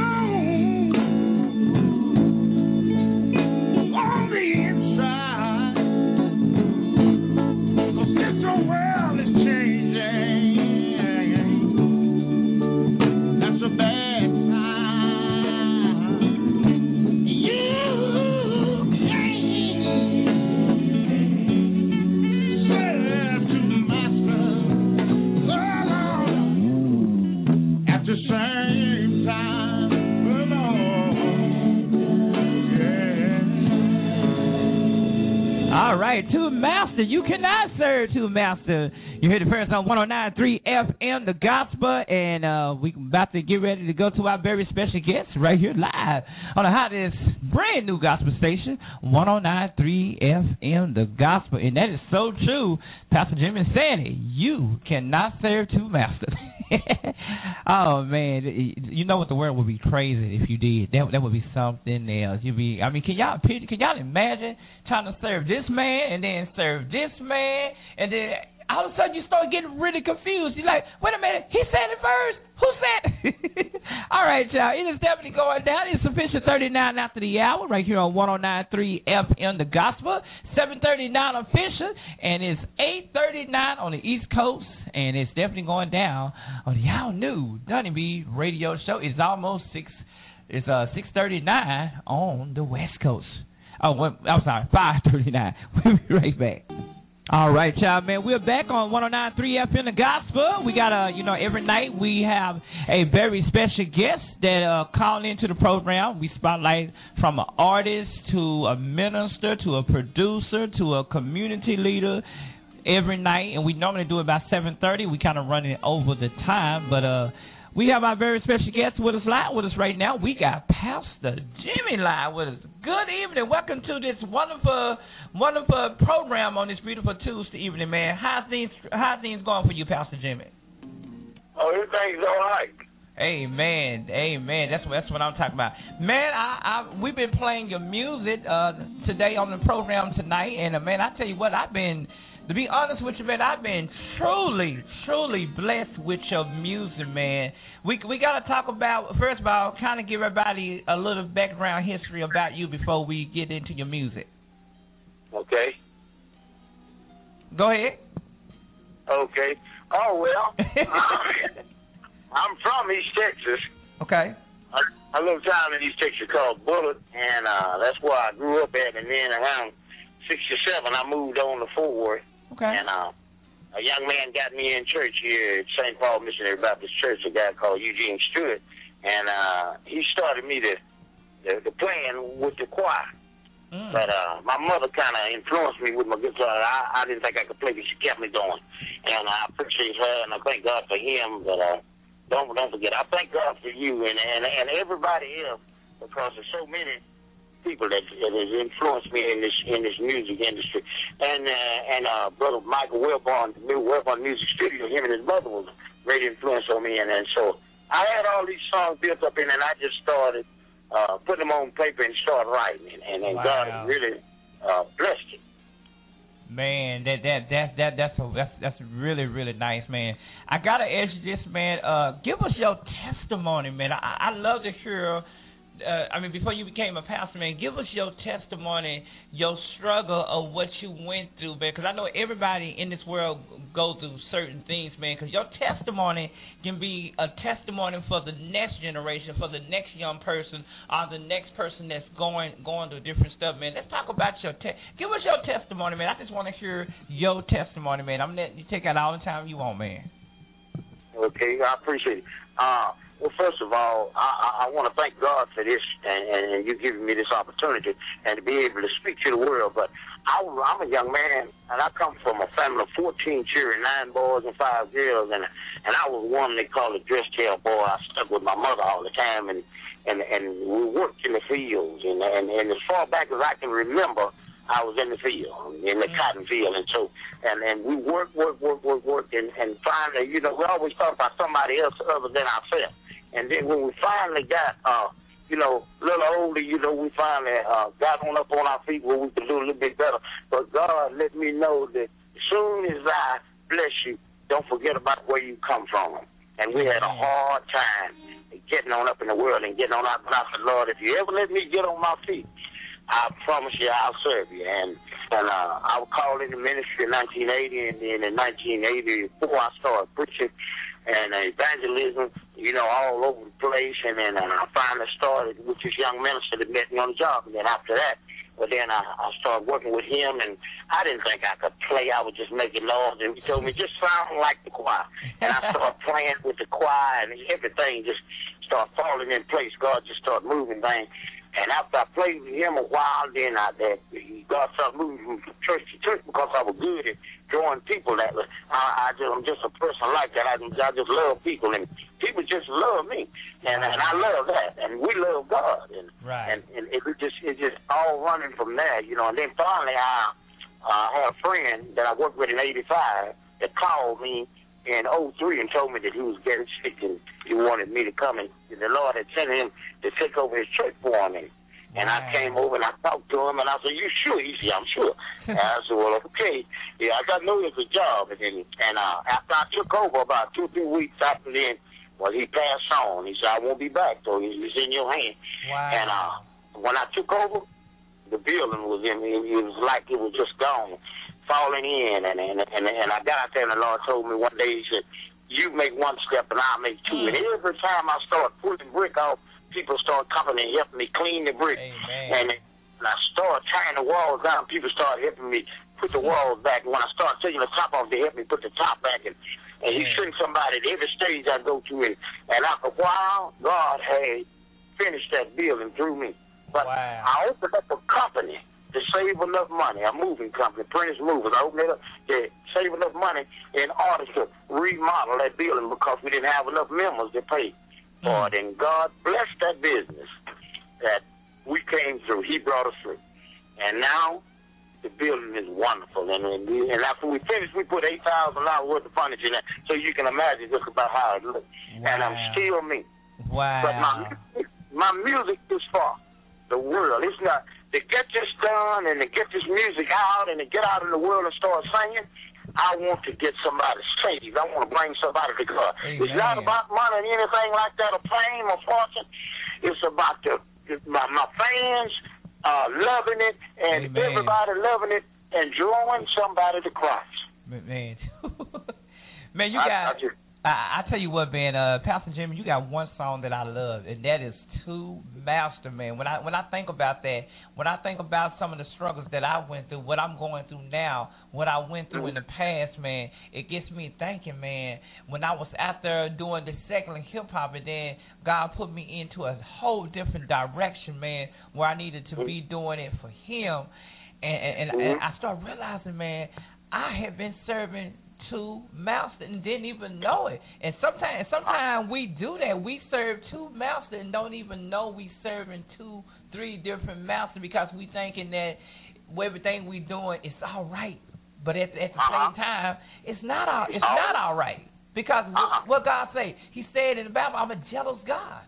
on the inside, 'cause this whole world is changing. That's a bad sign. You can't serve two masters, oh Lord, at the same time, oh Lord, yeah. All right, two master. You cannot serve two master. You hear the first on 109.3 FM, The Gospel, and we about to get ready to go to our very special guest right here live on the hottest brand new gospel station, 109.3 FM, The Gospel, and that is so true. Pastor Jimmy said it. You cannot serve two masters. Oh man, you know what, the world would be crazy if you did. That would be something else. You'd be. I mean, can y'all imagine trying to serve this man and then serve this man, and then all of a sudden you start getting really confused. You're like, wait a minute, he said it first. Who said it? All right, y'all. It is definitely going down. It's official 39 after the hour right here on 109.3 FM, The Gospel. 7:39 official, and it's 8:39 on the East Coast, and it's definitely going down on the all new Dunny B radio show. It's almost 6. It's 6:39 on the West Coast. Oh, I'm sorry, 5:39. We'll be right back. All right, y'all, man. We're back on 109.3 FM, The Gospel. We got every night we have a very special guest that call into the program. We spotlight from an artist to a minister to a producer to a community leader every night, and we normally do it about 7:30. We kind of running over the time, but we have our very special guest with us live with us right now. We got Pastor Jimmy live with us. Good evening. Welcome to this wonderful program on this beautiful Tuesday evening, man. How's things going for you, Pastor Jimmy? Oh, everything's all right. Amen. That's what I'm talking about, man. We've been playing your music today on the program tonight, and man, I tell you what, to be honest with you, man, I've been truly blessed with your music, man. We got to talk about, first of all, kind of give everybody a little background history about you before we get into your music. Okay. Go ahead. Okay. Oh, well, I'm from East Texas. Okay. A little town in East Texas called Bullitt, and that's where I grew up at. And then around 67, I moved on to Fort Worth. Okay. And a young man got me in church here at St. Paul Missionary Baptist Church, a guy called Eugene Stewart, and he started me to playing with the choir. But my mother kind of influenced me with my guitar. I didn't think I could play, but she kept me going. And I appreciate her, and I thank God for him. But don't forget, I thank God for you and everybody else, because there's so many people that has influenced me in this music industry. And brother Michael Wilborn, Music Studio, him and his mother was a great influence on me. And so I had all these songs built up in, and I just started putting them on paper and started writing. And wow. God really blessed it. Man, that's really, really nice, man. I gotta ask you this, man. Give us your testimony, man. I love to hear. Before you became a pastor, man, give us your testimony, your struggle of what you went through, man. Because I know everybody in this world go through certain things, man. Because your testimony can be a testimony for the next generation, for the next young person, or the next person that's going through different stuff, man. Let's talk about give us your testimony, man. I just want to hear your testimony, man. I'm letting you take out all the time you want, man. Okay, I appreciate it. Well, first of all, I want to thank God for this and you giving me this opportunity and to be able to speak to the world. But I'm a young man, and I come from a family of 14 children, 9 boys and 5 girls, and I was one they call a dress tail boy. I stuck with my mother all the time, and we worked in the fields, and as far back as I can remember, I was in the field, in the cotton field, and so, and we worked, and finally, we always thought about somebody else other than ourselves. And then when we finally got, a little older, we finally got up on our feet where we could do a little bit better. But God let me know that as soon as I bless you, don't forget about where you come from. And we had a hard time getting on up in the world and getting on out. But I said, Lord, if you ever let me get on my feet, I promise you I'll serve you. And I was called into ministry in 1980, and then in 1984 I started preaching and evangelism, all over the place. And then I finally started with this young minister that met me on the job. And then after that, I started working with him, and I didn't think I could play. I was just making noise, and he told me, just sound like the choir. And I started playing with the choir, and everything just started falling in place. God just started moving things. And after I played with him a while, then God started moving from church to church because I was good at drawing people. I'm just a person like that. I just love people, and people just love me, and I love that, and we love God, and it just all running from there, And then finally, I had a friend that I worked with in '85 that called me in 2003 and told me that he was getting sick and he wanted me to come, and the Lord had sent him to take over his church for me. And I came over and I talked to him, and I said, "You sure?" He said, "I'm sure." And I said, "Well, okay. Yeah, I got to know it's a job." And after I took over about 2-3 weeks after then, he passed on. He said, "I won't be back, so it's in your hands." Wow. And when I took over, the building was it was like it was just gone, falling in, and I got out there, and the Lord told me one day, He said, "You make one step, and I'll make two." And every time I start pulling brick off, people start coming and helping me clean the brick. Amen. And I start tearing the walls down, people start helping me put the walls back. And when I start taking the top off, they help me put the top back. And He sent somebody at every stage I go to, and after a while, God had finished that building through me. But I opened up a company to save enough money, a moving company, Prentice Movers. I opened it up to save enough money in order to remodel that building because we didn't have enough members to pay for it. And God blessed that business that we came through. He brought us through. And now the building is wonderful. And after we finished, we put $8,000 worth of furniture in there, so you can imagine just about how it looks. Wow. And I'm still me. Wow. But my music is for the world. It's not to get this done and to get this music out and to get out in the world and start singing. I want to get somebody saved. I want to bring somebody to God. Amen. It's not about money or anything like that, or fame or fortune. It's about my fans loving it, and everybody loving it, and drawing somebody to Christ. Man, man, you got. I tell you what, man, Pastor Jimmy, you got one song that I love, and that is "To Master," man. When I think about that, when I think about some of the struggles that I went through, what I'm going through now, what I went through in the past, man, it gets me thinking, man, when I was out there doing the secular hip-hop, and then God put me into a whole different direction, man, where I needed to be doing it for Him, and I started realizing, man, I have been serving two masters and didn't even know it. And sometimes we do that. We serve two masters and don't even know we serving 2-3 different masters because we thinking that everything we doing is all right. But at the same time, it's not all right. Because what God say? He said in the Bible, I'm a jealous God.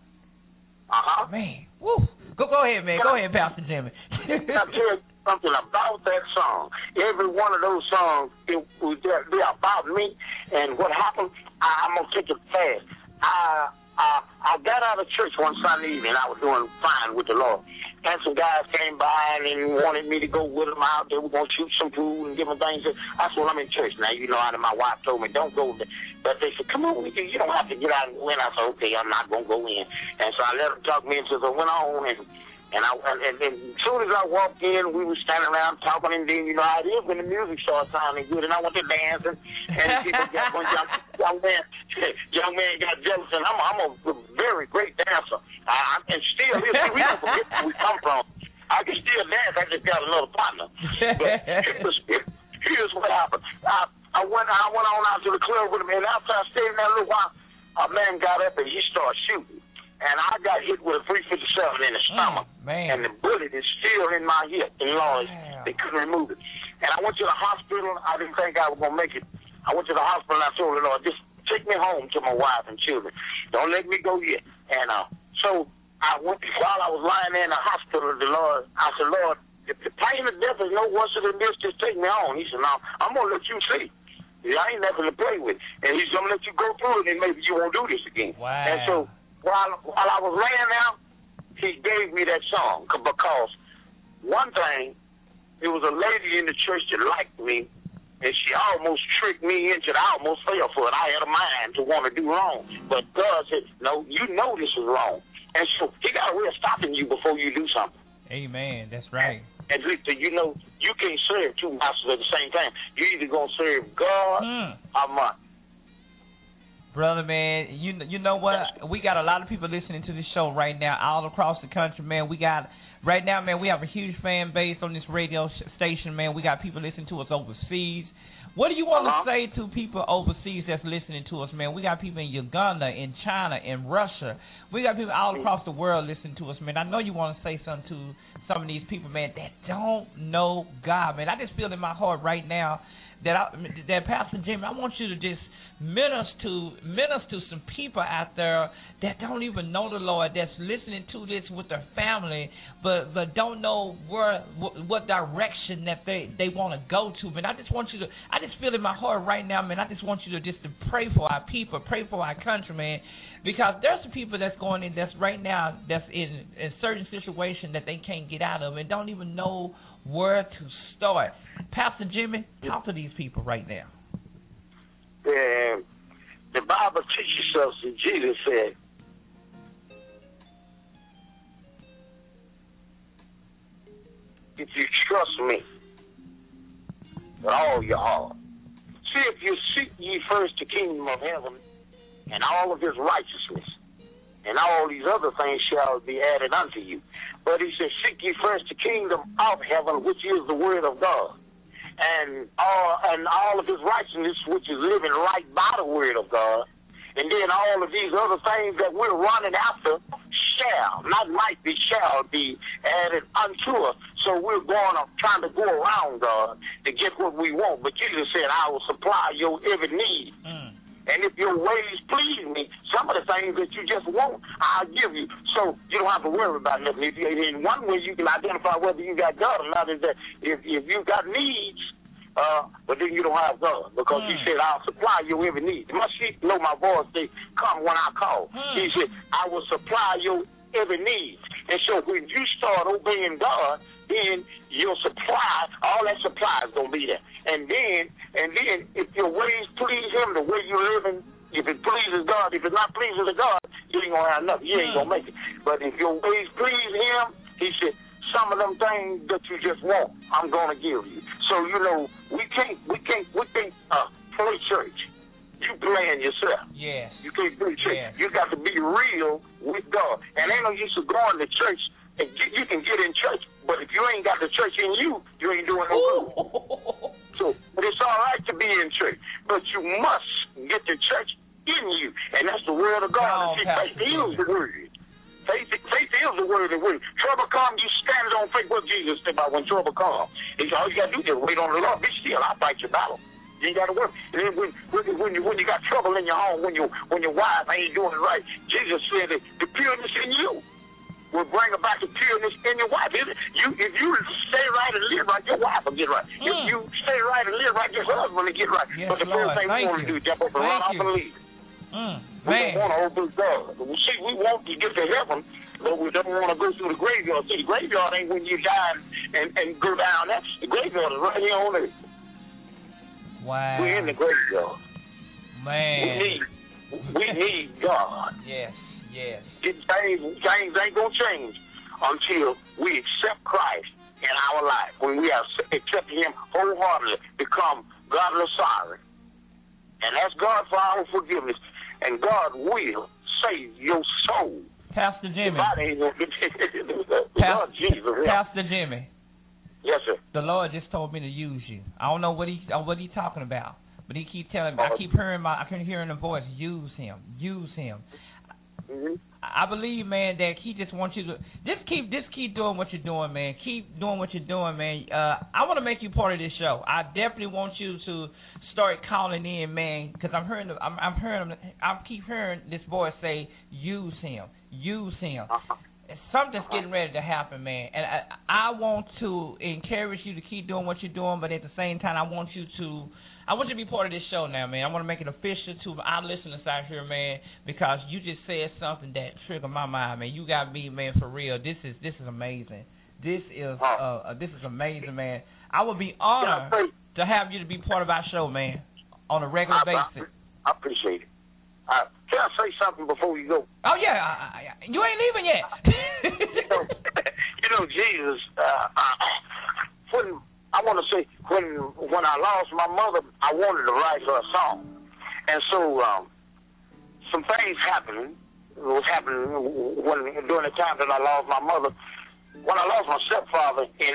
Man, woo. Go ahead, man. Go ahead, Pastor Jimmy. I'll tell you something about that song. Every one of those songs, it will be about me. And what happened, I'm going to take it fast. I got out of church one Sunday evening. I was doing fine with the Lord. And some guys came by and wanted me to go with them out. They were going to shoot some food and different things. I said, well, I'm in church now. You know, my wife told me, don't go. But they said, come on with you. You don't have to get out and go in. I said, okay, I'm not going to go in. And so I let them talk me into it. I went on and as soon as I walked in, we were standing around talking, and then you know how it is when the music starts sounding good, and I went to dancing, and people got one young man got jealous, and I'm a very great dancer, and still we don't forget where we come from. I can still dance. I just got another partner. But here's what happened. I went on out to the club with him, and after I stayed in there a little while, a man got up and he started shooting. And I got hit with a .357 in the stomach, and the bullet is still in my hip. And they couldn't remove it. And I went to the hospital. I didn't think I was going to make it. I went to the hospital, and I told the Lord, just take me home to my wife and children. Don't let me go yet. And so I went, while I was lying there in the hospital, I said, Lord, if the pain of death is no worse than this, just take me home. He said, no, I'm going to let you see. I ain't nothing to play with. And he's going to let you go through it, and maybe you won't do this again. Wow. And so while I was laying there, he gave me that song because one thing, there was a lady in the church that liked me, and she almost tricked me into it. I almost fell for it. I had a mind to want to do wrong. But God said, no, you know this is wrong. And so he got a way of stopping you before you do something. Amen. That's right. And you know, you can't serve two masters at the same time. You either going to serve God or money. Brother, man, you know what? We got a lot of people listening to this show right now all across the country, man. Right now, man, we have a huge fan base on this radio station, man. We got people listening to us overseas. What do you want to say to people overseas that's listening to us, man? We got people in Uganda, in China, in Russia. We got people all across the world listening to us, man. I know you want to say something to some of these people, man, that don't know God, man. I just feel in my heart right now that Pastor Jimmy, I want you to just minister some people out there that don't even know the Lord, that's listening to this with their family, but don't know what direction that they want to go to. Man, I just feel in my heart right now, man. I just want you to pray for our people, pray for our country, man, because there's some people that's going in that's right now that's in certain situations that they can't get out of and don't even know where to start. Pastor Jimmy, talk to these people right now. The Bible teaches us that Jesus said, if you trust me with all your heart, see, if you seek ye first the kingdom of heaven and all of his righteousness, and all these other things shall be added unto you. But he said, seek ye first the kingdom of heaven, which is the word of God. And all of his righteousness, which is living right by the word of God, and then all of these other things that we're running after shall, not might be, shall be added unto us. So we're trying to go around God to get what we want. But Jesus said, I will supply your every need. And if your ways please me, some of the things that you just want, I'll give you. So you don't have to worry about nothing. In one way you can identify whether you got God or not is that if you got needs, but then you don't have God, because he said, I'll supply your every need. My sheep know my voice, they come when I call. He said, I will supply your every need. And so when you start obeying God, then your supply, all that supply is going to be there. And then if your ways please him, the way you're living, if it pleases God, if it's not pleasing to God, you ain't going to have nothing. You ain't going to make it. But if your ways please him, he said, some of them things that you just want, I'm going to give you. So, you know, we can't play church. You playing yourself. Yes. You can't play church. Yes. You got to be real with God. And ain't no use of going to church. And you can get in church, but if you ain't got the church in you, you ain't doing no good. So, but it's all right to be in church, but you say about when trouble comes. He said, all you got to do is wait on the Lord. Be still. I'll fight your battle. You ain't got to work. And then when you got trouble in your home, when your wife ain't doing it right, Jesus said that the pureness in you will bring about the pureness in your wife. If you stay right and live right, your wife will get right. If you stay right and live right, your husband will get right. Yes, but the first thing we want to do is jump up and run off and leave. We don't want to obey God. See, we want to get to heaven, but we don't want to go through the graveyard. See, the graveyard ain't when you die and go down there. The graveyard is right here on earth. Wow. We're in the graveyard. Man. We need God. Yes. Things ain't going to change until we accept Christ in our life. When we have accepted Him wholeheartedly, become godly sorry, and ask God for our forgiveness, and God will save your soul. Pastor Jimmy. Pastor Jimmy. Yes, sir. The Lord just told me to use you. I don't know what he talking about, but He keep telling me. I keep hearing the voice. Use him. Mm-hmm. I believe, man, that He just wants you to just keep doing what you're doing, man. Keep doing what you're doing, man. I want to make you part of this show. I definitely want you to start calling in, man, because I keep hearing this voice say, use him. Something's getting ready to happen, man, and I want to encourage you to keep doing what you're doing, but at the same time, I want you to be part of this show now, man. I want to make it official to our listeners out here, man, because you just said something that triggered my mind, man. You got me, man, for real. This is amazing. This is amazing, man. I would be honored to have you to be part of our show, man, on a regular basis. I appreciate it. Can I say something before you go? Oh, yeah. You ain't leaving yet. Jesus, when I lost my mother, I wanted to write her a song. And so some things happened. It was happening during the time that I lost my mother. When I lost my stepfather in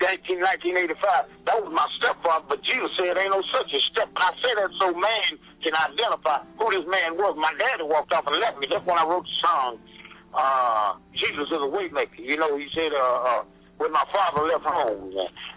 1985, that was my stepfather, but Jesus said ain't no such a step. I said that so man can identify who this man was. My daddy walked off and left me. That's when I wrote the song, Jesus is a Waymaker. He said, when my father left home,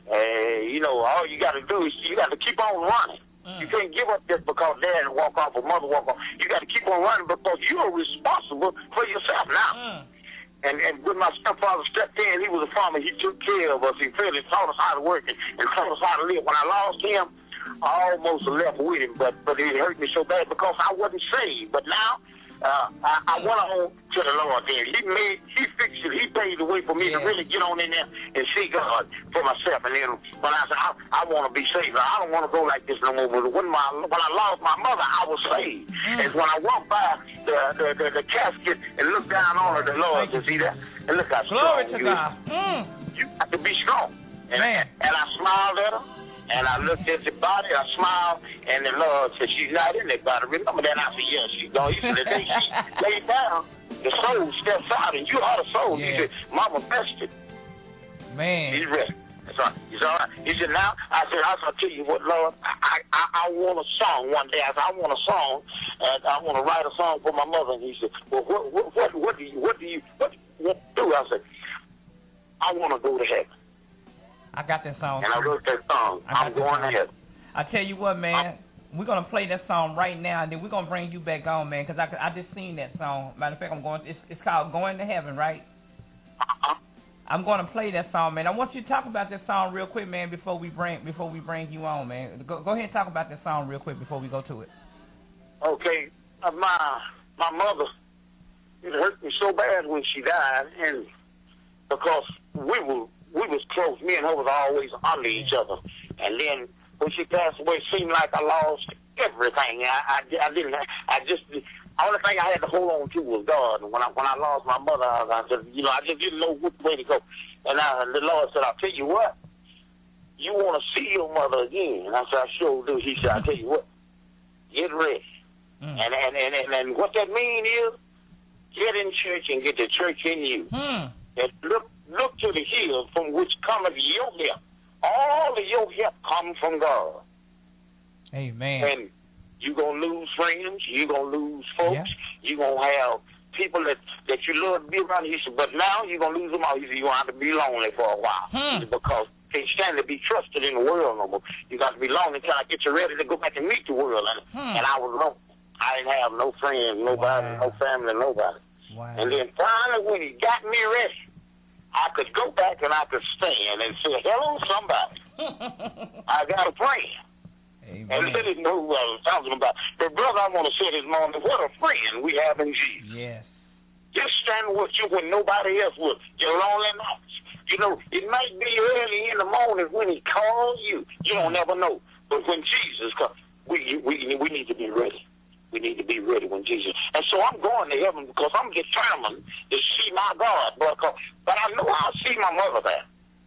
all you got to do is you got to keep on running. You can't give up just because dad walk off or mother walk off. You got to keep on running because you're responsible for yourself now. And when my stepfather stepped in, he was a farmer. He took care of us. He fed us, taught us how to work, and taught us how to live. When I lost him, I almost left with him, but it hurt me so bad because I wasn't saved. But now, I went on to the Lord then. He fixed it. He paved the way for me to really get on in there and see God for myself. And then when I said, I want to be saved, I don't want to go like this no more. But when I lost my mother, I was saved. And when I walked by the casket and looked down on her, the Lord said, see that? And look how strong you are. You have to be strong. And I smiled at her. And I looked at the body, I smiled, and the Lord said, she's not in that body. Remember that? And I said, yes, she's gone. He said, the day she laid down, the soul steps out, and you are the soul. He said, Mama rested. Man. He's rested. That's all right. He's all right. He said, now, I said, I'll tell you what, Lord, I want a song one day. I said, I want a song, and I want to write a song for my mother. And he said, well, what do you do? I said, I want to go to heaven. I got that song. And I wrote that song. I'm going ahead. I tell you what, man. We're going to play that song right now, and then we're going to bring you back on, man, because I just seen that song. Matter of fact, it's called Going to Heaven, right? I'm going to play that song, man. I want you to talk about that song real quick, man, before we bring you on, man. Go ahead and talk about that song real quick before we go to it. Okay. My mother, it hurt me so bad when she died, and because we was close. Me and her was always under each other. And then when she passed away, it seemed like I lost everything. The only thing I had to hold on to was God. And when I lost my mother, I said, I just didn't know which way to go. And the Lord said, I'll tell you what, you want to see your mother again? And I said, I sure do. He said, I'll tell you what, get ready. And what that means is, get in church and get the church in you. And look to the hill from which cometh your help. All of your help comes from God. Amen. And you're going to lose friends. You're going to lose folks. You're going to have people that you love to be around. He said, but now you're going to lose them all. He said, you're going to have to be lonely for a while. Because you can't stand to be trusted in the world no more. You got to be lonely until I get you ready to go back and meet the world. And I was lonely. I didn't have no friends, nobody, no family, nobody. Wow. And then finally, when he got me ready, I could go back and I could stand and say, hello, somebody. I got a friend. Amen. And let him know who I was talking about. But, brother, I want to say this morning, what a friend we have in Jesus. Yes. Just stand with you when nobody else would. Your lonely nights. You know, it might be early in the morning when he calls you. You don't never know. But when Jesus comes, we need to be ready. We need to be ready when Jesus. And so I'm going to heaven because I'm determined to see my God. But I know I'll see my mother there.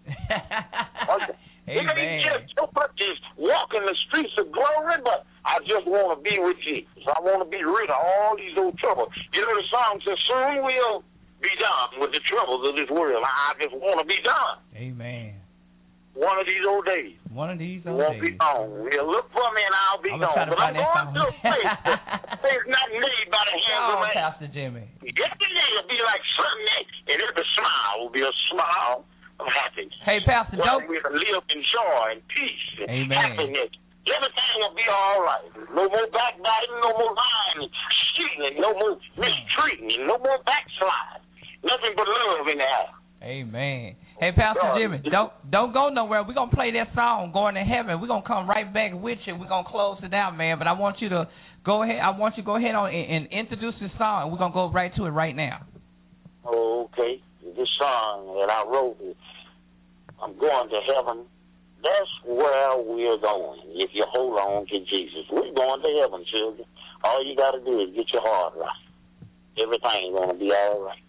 Okay. It ain't just so much as walking the streets of glory, but I just want to be with Jesus. I want to be rid of all these old troubles. You know, the song says, soon we'll be done with the troubles of this world. I just want to be done. Amen. One of these old days. One of these old won't days. be gone. We'll look for me and I'll be gone. But I'm going to a place that's not made by the hands of man. Pastor Jimmy. Every day will be like Sunday, and every smile will be a smile of happiness. Hey, Pastor, don't we'll live in joy and peace and happiness. Everything will be all right. No more backbiting, no more lying, cheating, no more mistreating, no more backslide. Nothing but love in the house. Amen. Hey, Pastor Jimmy, don't go nowhere. We're going to play that song, Going to Heaven. We're going to come right back with you. We're going to close it out, man. But I want you to go ahead. I want you to go ahead and introduce this song, and we're going to go right to it right now. Okay. This song that I wrote, I'm going to heaven. That's where we're going if you hold on to Jesus. We're going to heaven, children. All you got to do is get your heart right. Everything's going to be all right.